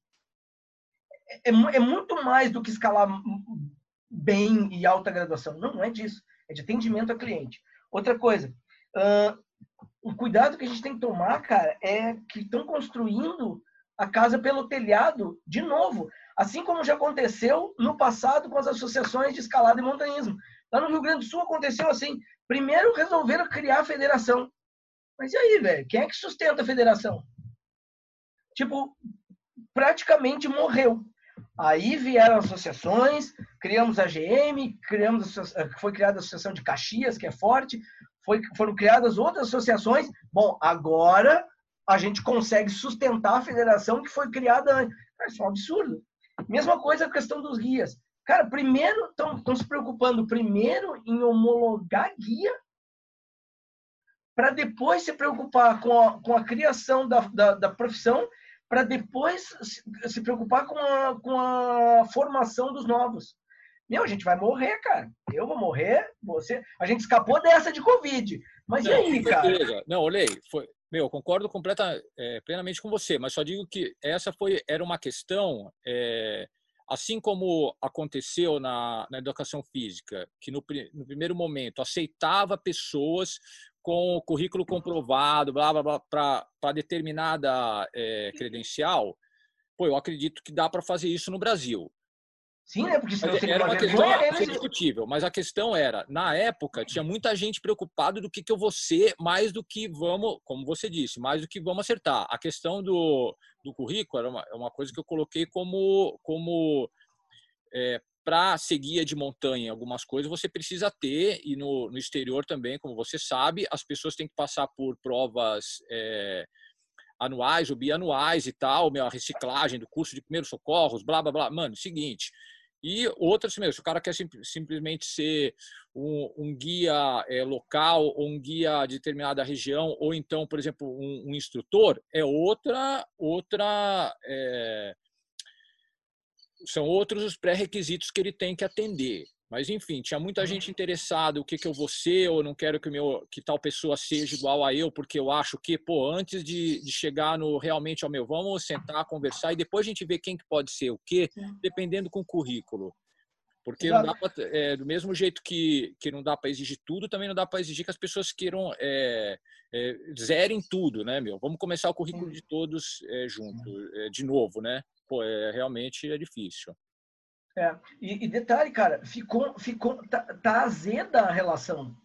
É, é muito mais do que escalar bem e alta graduação. Não, não é disso. É de atendimento a cliente. Outra coisa, uh, o cuidado que a gente tem que tomar, cara, é que estão construindo a casa pelo telhado de novo. Assim como já aconteceu no passado com as associações de escalada e montanhismo. Lá no Rio Grande do Sul aconteceu assim. Primeiro resolveram criar a federação. Mas e aí, velho? Quem é que sustenta a federação? Tipo, praticamente morreu. Aí vieram associações, criamos a G M, criamos, foi criada a Associação de Caxias, que é forte, foi, foram criadas outras associações. Bom, agora a gente consegue sustentar a federação que foi criada antes. Isso é um absurdo. Mesma coisa a questão dos guias. Cara, primeiro, estão se preocupando primeiro em homologar guia para depois se preocupar com a, com a criação da, da, da profissão, para depois se, se preocupar com a, com a formação dos novos. Meu, a gente vai morrer, cara. Eu vou morrer, você... A gente escapou dessa de Covid. Mas não, e aí, cara? Não, olhei, foi... Meu, concordo completa, é, plenamente com você, mas só digo que essa foi, era uma questão, é, assim como aconteceu na, na educação física, que no, no primeiro momento aceitava pessoas com currículo comprovado, blá, blá, blá, para determinada é, credencial, pô, eu acredito que dá para fazer isso no Brasil. Sim, né? Porque senão seria era uma uma questão vergonha. discutível, mas a questão era, na época, tinha muita gente preocupada do que, que eu vou ser, mais do que vamos, como você disse, mais do que vamos acertar. A questão do, do currículo era uma, é uma coisa que eu coloquei como, como é, para ser guia de montanha, algumas coisas você precisa ter, e no, no exterior também, como você sabe, as pessoas têm que passar por provas é, anuais ou bianuais e tal, meu, a reciclagem do curso de primeiros socorros, blá, blá, blá. Mano, seguinte... E outras, mesmo, se o cara quer sim, simplesmente ser um, um guia é, local ou um guia de determinada região, ou então, por exemplo, um, um instrutor, é outra, outra é, são outros os pré-requisitos que ele tem que atender. Mas, enfim, tinha muita gente interessada o que, que eu vou ser, ou não quero que, o meu, que tal pessoa seja igual a eu, porque eu acho que, pô, antes de, de chegar no realmente, ó, meu, vamos sentar, conversar, e depois a gente vê quem que pode ser o quê, dependendo com o currículo. Porque não dá pra, é, do mesmo jeito que, que não dá para exigir tudo, também não dá para exigir que as pessoas queiram é, é, zerem tudo, né, meu? Vamos começar o currículo de todos é, junto, é, de novo, né? Pô, é, realmente é difícil. É. E, e detalhe, cara, ficou, ficou, tá, tá azeda a relação.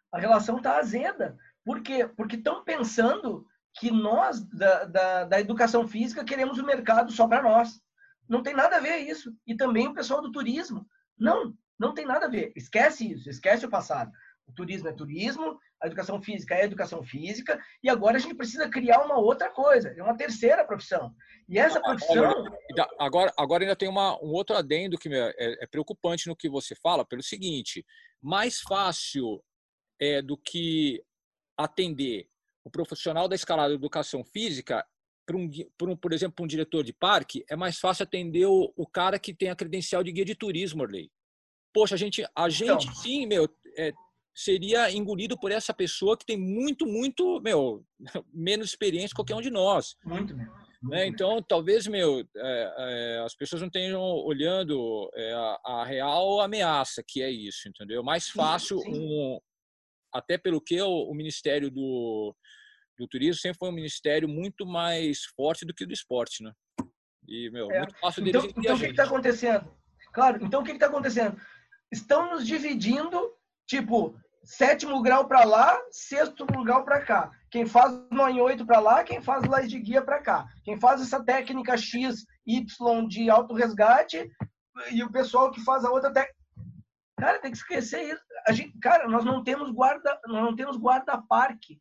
A relação está azeda. Por quê? Porque estão pensando que nós, da, da, da educação física, queremos o mercado só para nós. Não tem nada a ver isso. E também o pessoal do turismo. Não, não tem nada a ver. Esquece isso, esquece o passado. O turismo é turismo, a educação física é educação física, e agora a gente precisa criar uma outra coisa, é uma terceira profissão. E essa profissão... Agora, agora ainda tem uma, um outro adendo que é, é preocupante no que você fala, pelo seguinte, mais fácil é, do que atender o profissional da escalada de educação física, por, um, por, um, por exemplo, um diretor de parque, é mais fácil atender o, o cara que tem a credencial de guia de turismo, Orley. Poxa, a gente, a gente então, sim, meu... É, seria engolido por essa pessoa que tem muito, muito, meu, menos experiência que qualquer um de nós. Muito menos. Né? Então, talvez, meu, é, é, as pessoas não estejam olhando é, a, a real ameaça que é isso, entendeu? Mais fácil, sim, sim. Um, até pelo que o, o Ministério do, do Turismo sempre foi um ministério muito mais forte do que o do esporte, né? E, meu, é. muito fácil então, deles então o que está acontecendo? Claro, então o que está acontecendo? Estão nos dividindo, tipo... sétimo grau para lá, sexto grau para cá. Quem faz nó em oito para lá, quem faz lá de guia para cá. Quem faz essa técnica X, Y de auto-resgate e o pessoal que faz a outra técnica. Cara, tem que esquecer isso. A gente, cara, nós não temos guarda, nós não temos guarda-parque.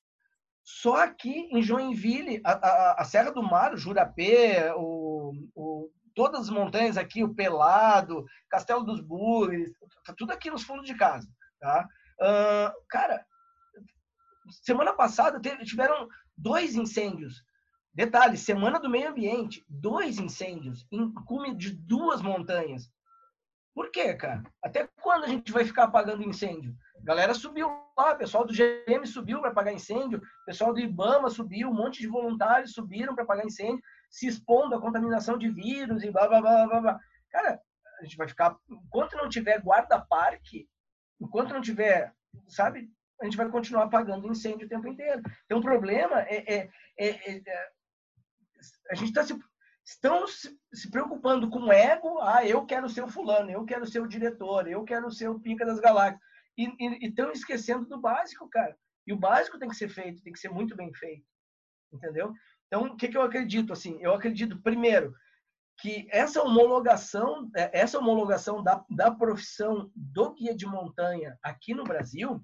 Só aqui em Joinville, a, a, a Serra do Mar, o Jurapé, o, o, todas as montanhas aqui, o Pelado, Castelo dos Bugres, tá tudo aqui nos fundos de casa, tá? Uh, cara, semana passada teve, tiveram dois incêndios. Detalhe, semana do meio ambiente, dois incêndios em cume de duas montanhas. Por quê, cara? Até quando a gente vai ficar apagando incêndio? A galera subiu lá, o pessoal do G M subiu para apagar incêndio, o pessoal do IBAMA subiu, um monte de voluntários subiram para apagar incêndio, se expondo à contaminação de vírus e blá, blá, blá, blá, blá. Cara, a gente vai ficar... Enquanto não tiver guarda-parque, enquanto não tiver, sabe, a gente vai continuar apagando incêndio o tempo inteiro. Então, o problema é... é, é, é a gente está se... Estão se, se preocupando com o ego. Ah, eu quero ser o fulano, eu quero ser o diretor, eu quero ser o pica das galáxias. E estão esquecendo do básico, cara. E o básico tem que ser feito, tem que ser muito bem feito. Entendeu? Então, o que, que eu acredito? Assim, eu acredito, primeiro, que essa homologação, essa homologação da, da profissão do guia de montanha aqui no Brasil,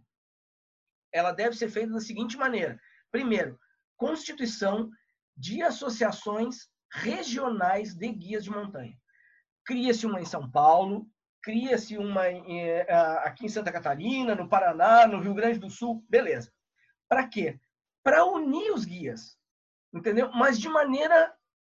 ela deve ser feita da seguinte maneira. Primeiro, constituição de associações regionais de guias de montanha. Cria-se uma em São Paulo, cria-se uma aqui em Santa Catarina, no Paraná, no Rio Grande do Sul, beleza. Para quê? Para unir os guias, entendeu? Mas de maneira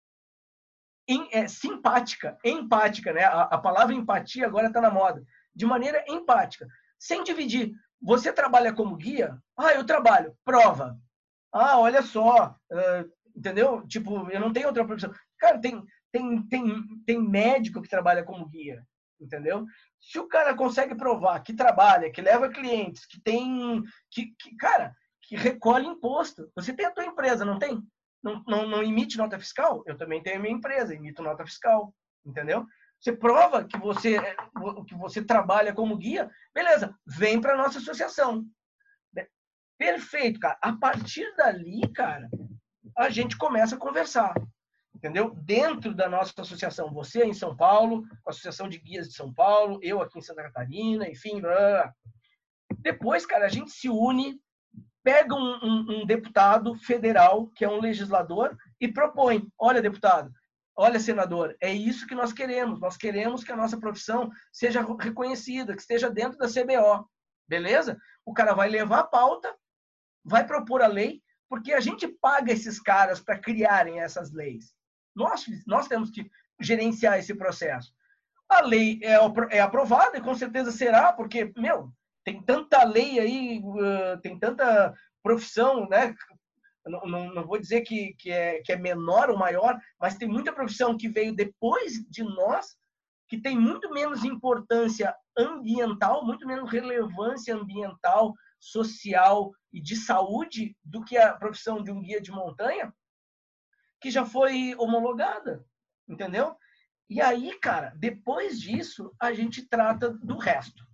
em, é, simpática, empática, né? A, a palavra empatia agora está na moda. De maneira empática, sem dividir. Você trabalha como guia? Ah, eu trabalho. Prova. Ah, olha só, uh, entendeu? Tipo, eu não tenho outra profissão. Cara, tem, tem, tem, tem médico que trabalha como guia, entendeu? Se o cara consegue provar que trabalha, que leva clientes, que tem, que, que cara, que recolhe imposto. Você tem a tua empresa, não tem? Não, não, não emite nota fiscal? Eu também tenho a minha empresa, emito nota fiscal, entendeu? Você prova que você, que você trabalha como guia, beleza, vem para a nossa associação. Perfeito, cara. A partir dali, cara, a gente começa a conversar, entendeu? Dentro da nossa associação, você em São Paulo, a Associação de Guias de São Paulo, eu aqui em Santa Catarina, enfim. Blá, blá. Depois, cara, a gente se une, pega um, um, um deputado federal, que é um legislador, e propõe, olha, deputado, olha, senador, é isso que nós queremos. Nós queremos que a nossa profissão seja reconhecida, que esteja dentro da C B O. Beleza? O cara vai levar a pauta, vai propor a lei, porque a gente paga esses caras para criarem essas leis. Nós, nós temos que gerenciar esse processo. A lei é, é aprovada, e com certeza será, porque, meu, tem tanta lei aí, uh, tem tanta profissão, né? Não, não, não vou dizer que, que, é, que é menor ou maior, mas tem muita profissão que veio depois de nós, que tem muito menos importância ambiental, muito menos relevância ambiental, social e de saúde do que a profissão de um guia de montanha, que já foi homologada, entendeu? E aí, cara, depois disso, a gente trata do resto.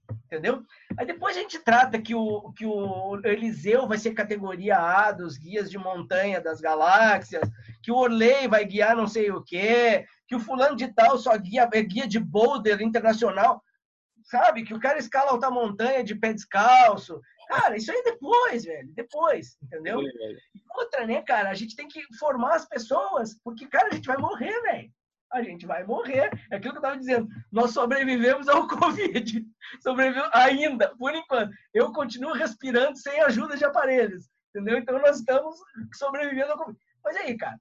entendeu? Aí depois a gente trata que o, que o Eliseu vai ser categoria A dos guias de montanha das galáxias, que o Orley vai guiar não sei o quê, que o fulano de tal só guia, é guia de boulder internacional, sabe? Que o cara escala alta montanha de pé descalço. Cara, isso aí depois, velho, depois, entendeu? E outra, né, cara, a gente tem que formar as pessoas, porque, cara, a gente vai morrer, velho. A gente vai morrer. É aquilo que eu estava dizendo. Nós sobrevivemos ao Covid. Sobrevivemos ainda, por enquanto. Eu continuo respirando sem ajuda de aparelhos. Entendeu? Então nós estamos sobrevivendo ao Covid. Mas aí, cara,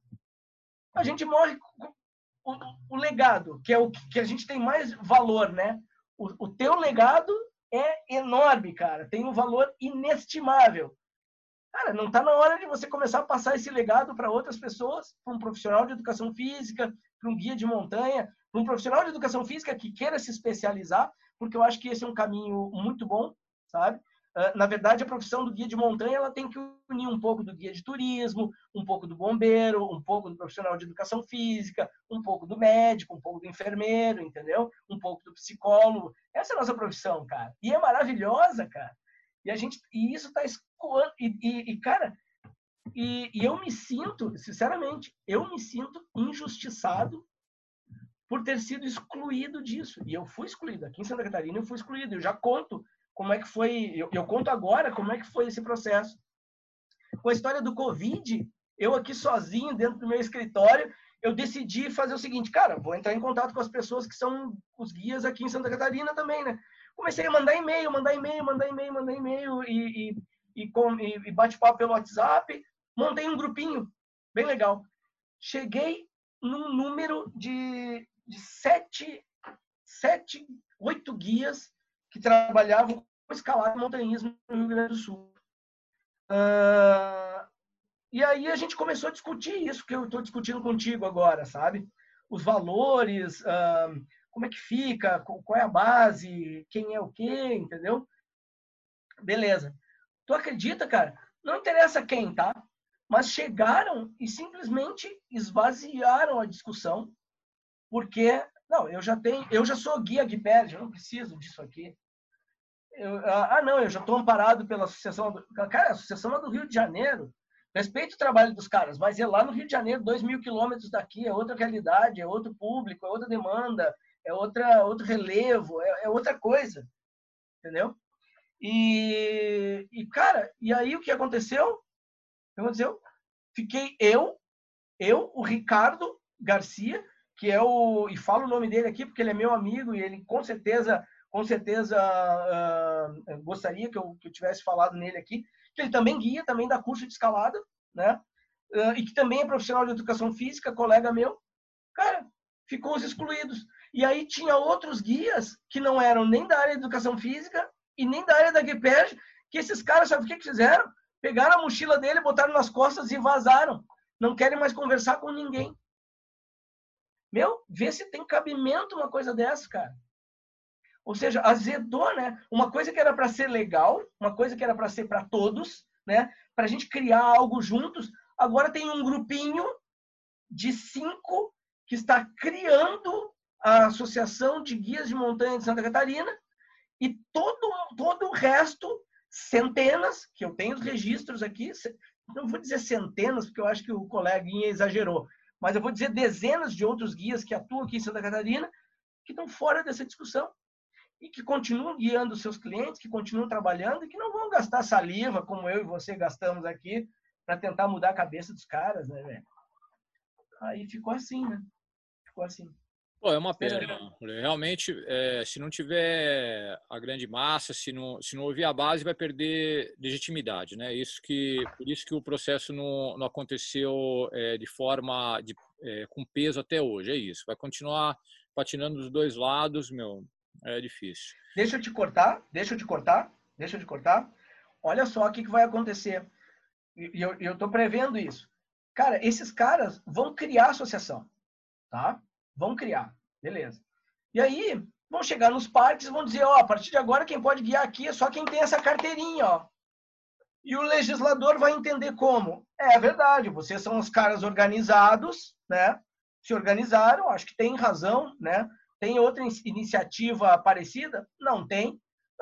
a gente morre com o, o legado, que é o que a gente tem mais valor, né? O, o teu legado é enorme, cara. Tem um valor inestimável. Cara, não está na hora de você começar a passar esse legado para outras pessoas, para um profissional de educação física, para um guia de montanha, para um profissional de educação física que queira se especializar, porque eu acho que esse é um caminho muito bom, sabe? Na verdade, a profissão do guia de montanha ela tem que unir um pouco do guia de turismo, um pouco do bombeiro, um pouco do profissional de educação física, um pouco do médico, um pouco do enfermeiro, entendeu? Um pouco do psicólogo. Essa é a nossa profissão, cara. E é maravilhosa, cara. E, a gente, e isso está escoando. E, e, e, cara, e, e eu me sinto, sinceramente, eu me sinto injustiçado por ter sido excluído disso. E eu fui excluído. Aqui em Santa Catarina eu fui excluído. Eu já conto como é que foi, eu, eu conto agora como é que foi esse processo. Com a história do Covid, eu aqui sozinho, dentro do meu escritório, eu decidi fazer o seguinte, cara, vou entrar em contato com as pessoas que são os guias aqui em Santa Catarina também, né? Comecei a mandar e-mail, mandar e-mail, mandar e-mail, mandar e-mail e, e, e, e, e bate-papo pelo WhatsApp. Montei um grupinho bem legal. Cheguei num número de, de sete, sete, oito guias que trabalhavam com escalada e montanhismo no Rio Grande do Sul. Uh, e aí a gente começou a discutir isso que eu estou discutindo contigo agora, sabe? Os valores... Uh, como é que fica, qual é a base, quem é o quê, entendeu? Beleza. Tu acredita, cara? Não interessa quem, tá? Mas chegaram e simplesmente esvaziaram a discussão, porque, não, eu já tenho, eu já sou guia Guiperd, eu não preciso disso aqui. Eu, ah, não, eu já estou amparado pela associação, do, cara, a associação é do Rio de Janeiro. Respeito o trabalho dos caras, mas é lá no Rio de Janeiro, dois mil quilômetros daqui, é outra realidade, é outro público, é outra demanda, é outra, outro relevo, é, é outra coisa, entendeu? E, e, cara, e aí o que aconteceu? O que aconteceu? Fiquei eu, eu, o Ricardo Garcia, que é o, e falo o nome dele aqui porque ele é meu amigo e ele com certeza, com certeza uh, gostaria que eu, que eu tivesse falado nele aqui, que ele também guia, também dá curso de escalada, né? Uh, e que também é profissional de educação física, colega meu. Cara, ficou os excluídos. E aí tinha outros guias que não eram nem da área de educação física e nem da área da Guiperd, que esses caras, sabe o que, que fizeram? Pegaram a mochila dele, botaram nas costas e vazaram. Não querem mais conversar com ninguém. Meu, vê se tem cabimento uma coisa dessa, cara. Ou seja, azedou, né? Uma coisa que era para ser legal, uma coisa que era para ser para todos, né? Para a gente criar algo juntos. Agora tem um grupinho de cinco que está criando a Associação de Guias de Montanha de Santa Catarina e todo, todo o resto, centenas, que eu tenho os registros aqui, não vou dizer centenas, porque eu acho que o coleguinha exagerou, mas eu vou dizer dezenas de outros guias que atuam aqui em Santa Catarina que estão fora dessa discussão e que continuam guiando os seus clientes, que continuam trabalhando e que não vão gastar saliva, como eu e você gastamos aqui, para tentar mudar a cabeça dos caras, né, velho? Aí ficou assim, né? Ficou assim. Pô, é uma pena. Realmente, é, se não tiver a grande massa, se não, se não ouvir a base, vai perder legitimidade, né? Isso que, por isso que o processo não, não aconteceu é, de forma de, é, com peso até hoje. É isso. Vai continuar patinando dos dois lados, meu. É difícil. Deixa eu te cortar, deixa eu te cortar, deixa eu te cortar. Olha só o que, que vai acontecer. E eu, eu tô prevendo isso. Cara, esses caras vão criar associação, tá? Vão criar, beleza. E aí, vão chegar nos parques e vão dizer, ó, a partir de agora quem pode guiar aqui é só quem tem essa carteirinha, ó. E o legislador vai entender como. É verdade, vocês são os caras organizados, né? Se organizaram, acho que tem razão, né? Tem outra iniciativa parecida? Não tem.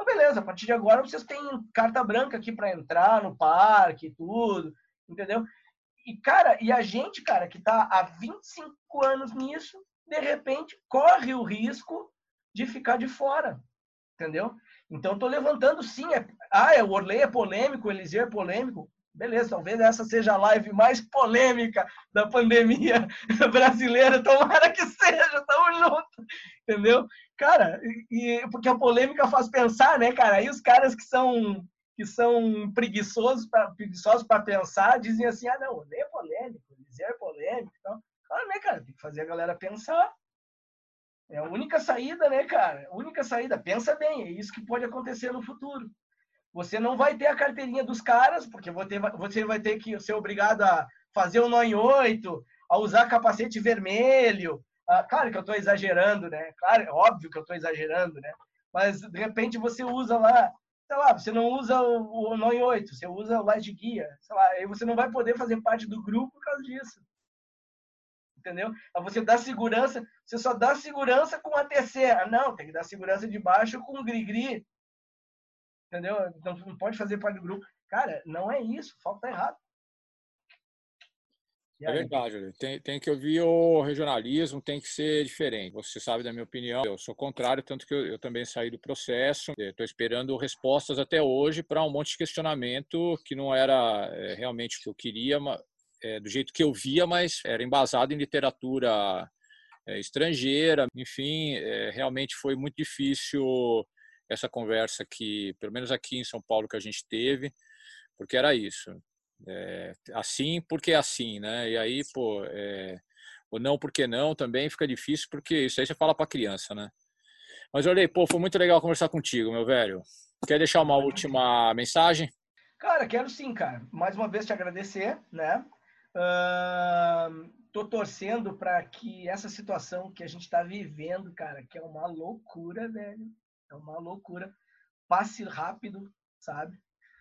Então, beleza, a partir de agora vocês têm carta branca aqui para entrar no parque e tudo, entendeu? E, cara, e a gente, cara, que tá há vinte e cinco anos nisso, de repente corre o risco de ficar de fora, entendeu? Então, tô levantando sim. É, ah, é, o Orley é polêmico, o Eliseu é polêmico. Beleza, talvez essa seja a live mais polêmica da pandemia brasileira. Tomara que seja, tamo junto, entendeu? Cara, e, porque a polêmica faz pensar, né, cara? Aí os caras que são, que são preguiçosos para preguiçosos para pensar dizem assim: ah, não, Orley é polêmico, Eliseu é polêmico. Então, claro, né, cara? Tem que fazer a galera pensar. É a única saída, né, cara? A única saída. Pensa bem, é isso que pode acontecer no futuro. Você não vai ter a carteirinha dos caras, porque você vai ter que ser obrigado a fazer o nó em oito, a usar capacete vermelho. Ah, claro que eu estou exagerando, né? Claro, é óbvio que eu estou exagerando, né? Mas, de repente, você usa lá, sei lá, você não usa o, o nó em oito, você usa o laje de guia, sei lá, aí você não vai poder fazer parte do grupo por causa disso. Entendeu? Você dá segurança, você só dá segurança com a terceira. Não, tem que dar segurança de baixo com o gri-gri. Entendeu? Então, não pode fazer parte do grupo. Cara, não é isso. O foco tá errado. É verdade, tem, tem que ouvir o regionalismo, tem que ser diferente. Você sabe da minha opinião, eu sou contrário, tanto que eu, eu também saí do processo. Estou esperando respostas até hoje para um monte de questionamento que não era é, realmente o que eu queria, mas, é, do jeito que eu via, mas era embasado em literatura é, estrangeira. Enfim, é, realmente foi muito difícil essa conversa que, pelo menos aqui em São Paulo, que a gente teve, porque era isso. É, assim porque é assim, né? E aí, pô, é, o não porque não também fica difícil, porque isso aí você fala para criança, né? Mas olha aí, pô, foi muito legal conversar contigo, meu velho. Quer deixar uma última mensagem? Cara, quero sim, cara. Mais uma vez te agradecer, né? Uh, tô torcendo para que essa situação que a gente está vivendo, cara, que é uma loucura, velho, é uma loucura, passe rápido, sabe?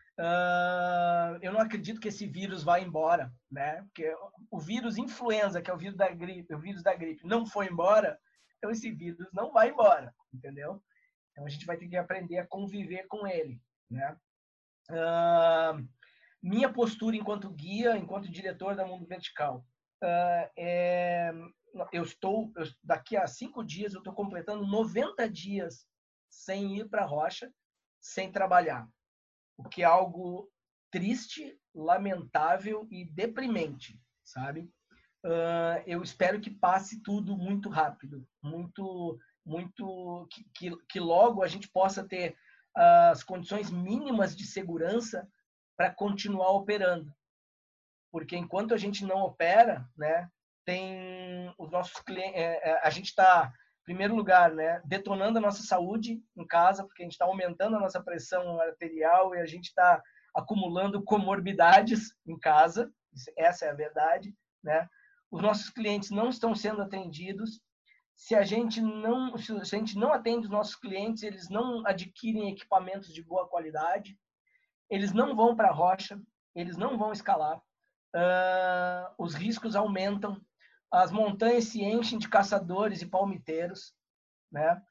Uh, eu não acredito que esse vírus vá embora, né? Porque o vírus influenza, que é o vírus da gripe, o vírus da gripe, não foi embora, então esse vírus não vai embora, entendeu? Então a gente vai ter que aprender a conviver com ele, né? Uh, minha postura enquanto guia, enquanto diretor da Mundo Vertical, uh, é, eu estou, eu, daqui a cinco dias, eu estou completando noventa dias sem ir para a rocha, sem trabalhar. O que é algo triste, lamentável e deprimente, sabe? Uh, eu espero que passe tudo muito rápido, muito, muito que, que, que logo a gente possa ter as condições mínimas de segurança para continuar operando, porque enquanto a gente não opera, né, tem os nossos clientes, é, a gente está em primeiro lugar, né, detonando a nossa saúde em casa, porque a gente está aumentando a nossa pressão arterial e a gente está acumulando comorbidades em casa, essa é a verdade, né? Os nossos clientes não estão sendo atendidos. Se a gente não, se a gente não atende os nossos clientes, eles não adquirem equipamentos de boa qualidade, eles não vão para a rocha, eles não vão escalar, uh, os riscos aumentam, as montanhas se enchem de caçadores e palmiteiros, né?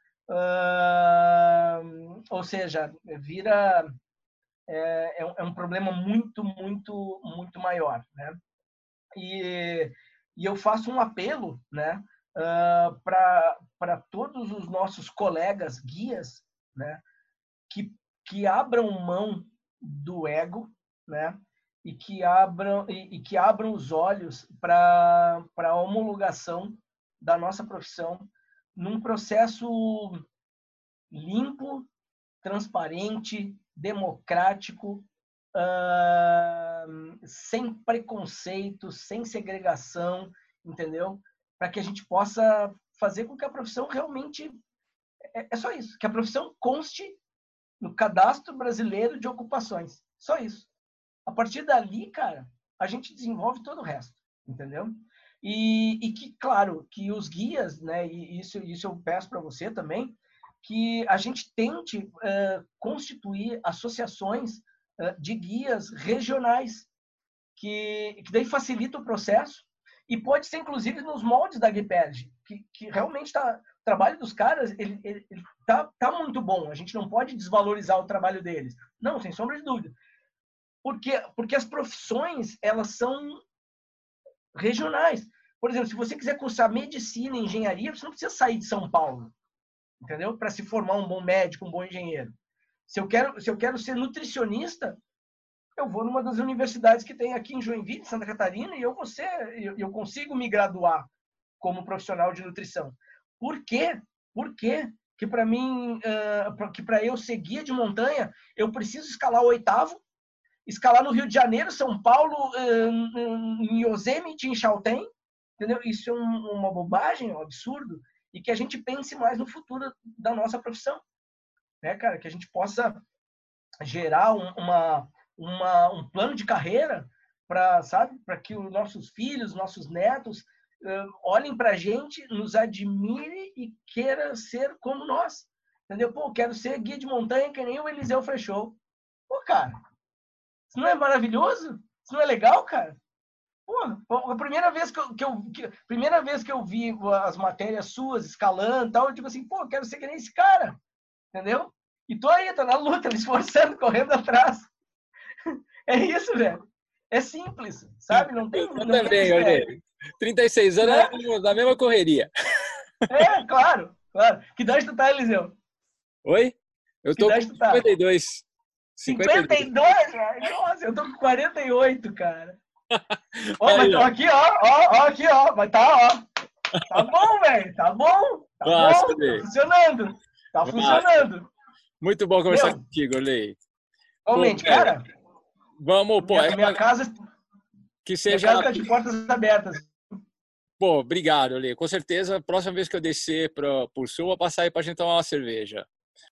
Uh, ou seja, vira é, é um problema muito, muito, muito maior, né? E, e eu faço um apelo, né, uh, para todos os nossos colegas guias, né, que, que abram mão do ego, né, e que abram, e, e que abram os olhos para a homologação da nossa profissão num processo limpo, transparente, democrático, uh, sem preconceito, sem segregação, entendeu? Para que a gente possa fazer com que a profissão realmente... É, é só isso, que a profissão conste no Cadastro Brasileiro de Ocupações. Só isso. A partir dali, cara, a gente desenvolve todo o resto, entendeu? E, e que, claro, que os guias, né, e isso, isso eu peço para você também, que a gente tente uh, constituir associações uh, de guias regionais, que, que daí facilita o processo e pode ser, inclusive, nos moldes da Guiperd, que, que realmente está trabalho dos caras, ele, ele, ele tá, tá muito bom. A gente não pode desvalorizar o trabalho deles. Não, sem sombra de dúvida. Por quê? Porque as profissões, elas são regionais. Por exemplo, se você quiser cursar medicina e engenharia, você não precisa sair de São Paulo, entendeu? Para se formar um bom médico, um bom engenheiro. Se eu quero, se eu quero ser nutricionista, eu vou numa das universidades que tem aqui em Joinville, Santa Catarina, e eu, vou ser, eu, eu consigo me graduar como profissional de nutrição. Por quê? Por quê? Que para mim, uh, que para eu ser guia de montanha, eu preciso escalar o oitavo, escalar no Rio de Janeiro, São Paulo, uh, em Yosemite, em Chaltén, entendeu? Isso é um, uma bobagem, um absurdo, e que a gente pense mais no futuro da nossa profissão, né, cara? Que a gente possa gerar um, uma, uma, um plano de carreira para, sabe, para que os nossos filhos, nossos netos uh, olhem para a gente, nos admire e queira ser como nós, entendeu? Pô, quero ser guia de montanha que nem o Eliseu Frechou. Pô, cara, isso não é maravilhoso? Isso não é legal, cara? Pô, a primeira vez que eu, que eu, que, primeira vez que eu vi as matérias suas escalando e tal, eu digo assim, pô, eu quero ser que nem esse cara, entendeu? E tô aí, tô na luta, me esforçando, correndo atrás. É isso, velho. É simples, sabe? Não tem, eu não também, tem olha, trinta e seis anos é? Na mesma correria. É, claro, claro. Que idade tu tá, Eliseu? Oi? Eu tô com cinquenta e dois. cinquenta e dois, velho? Nossa, eu tô com quarenta e oito, cara. Ó, mas ó. aqui, ó, ó, ó, aqui, ó, mas tá, ó. Tá bom, velho, tá bom, tá Nossa, bom, tá funcionando, tá Nossa. funcionando. Muito bom conversar Meu, contigo, Lei. realmente, cara, vamos, pô, minha, é minha uma... casa, que seja... minha casa tá de portas abertas. Pô, obrigado, Lei. Com certeza, a próxima vez que eu descer para o sul, eu vou passar aí pra gente tomar uma cerveja.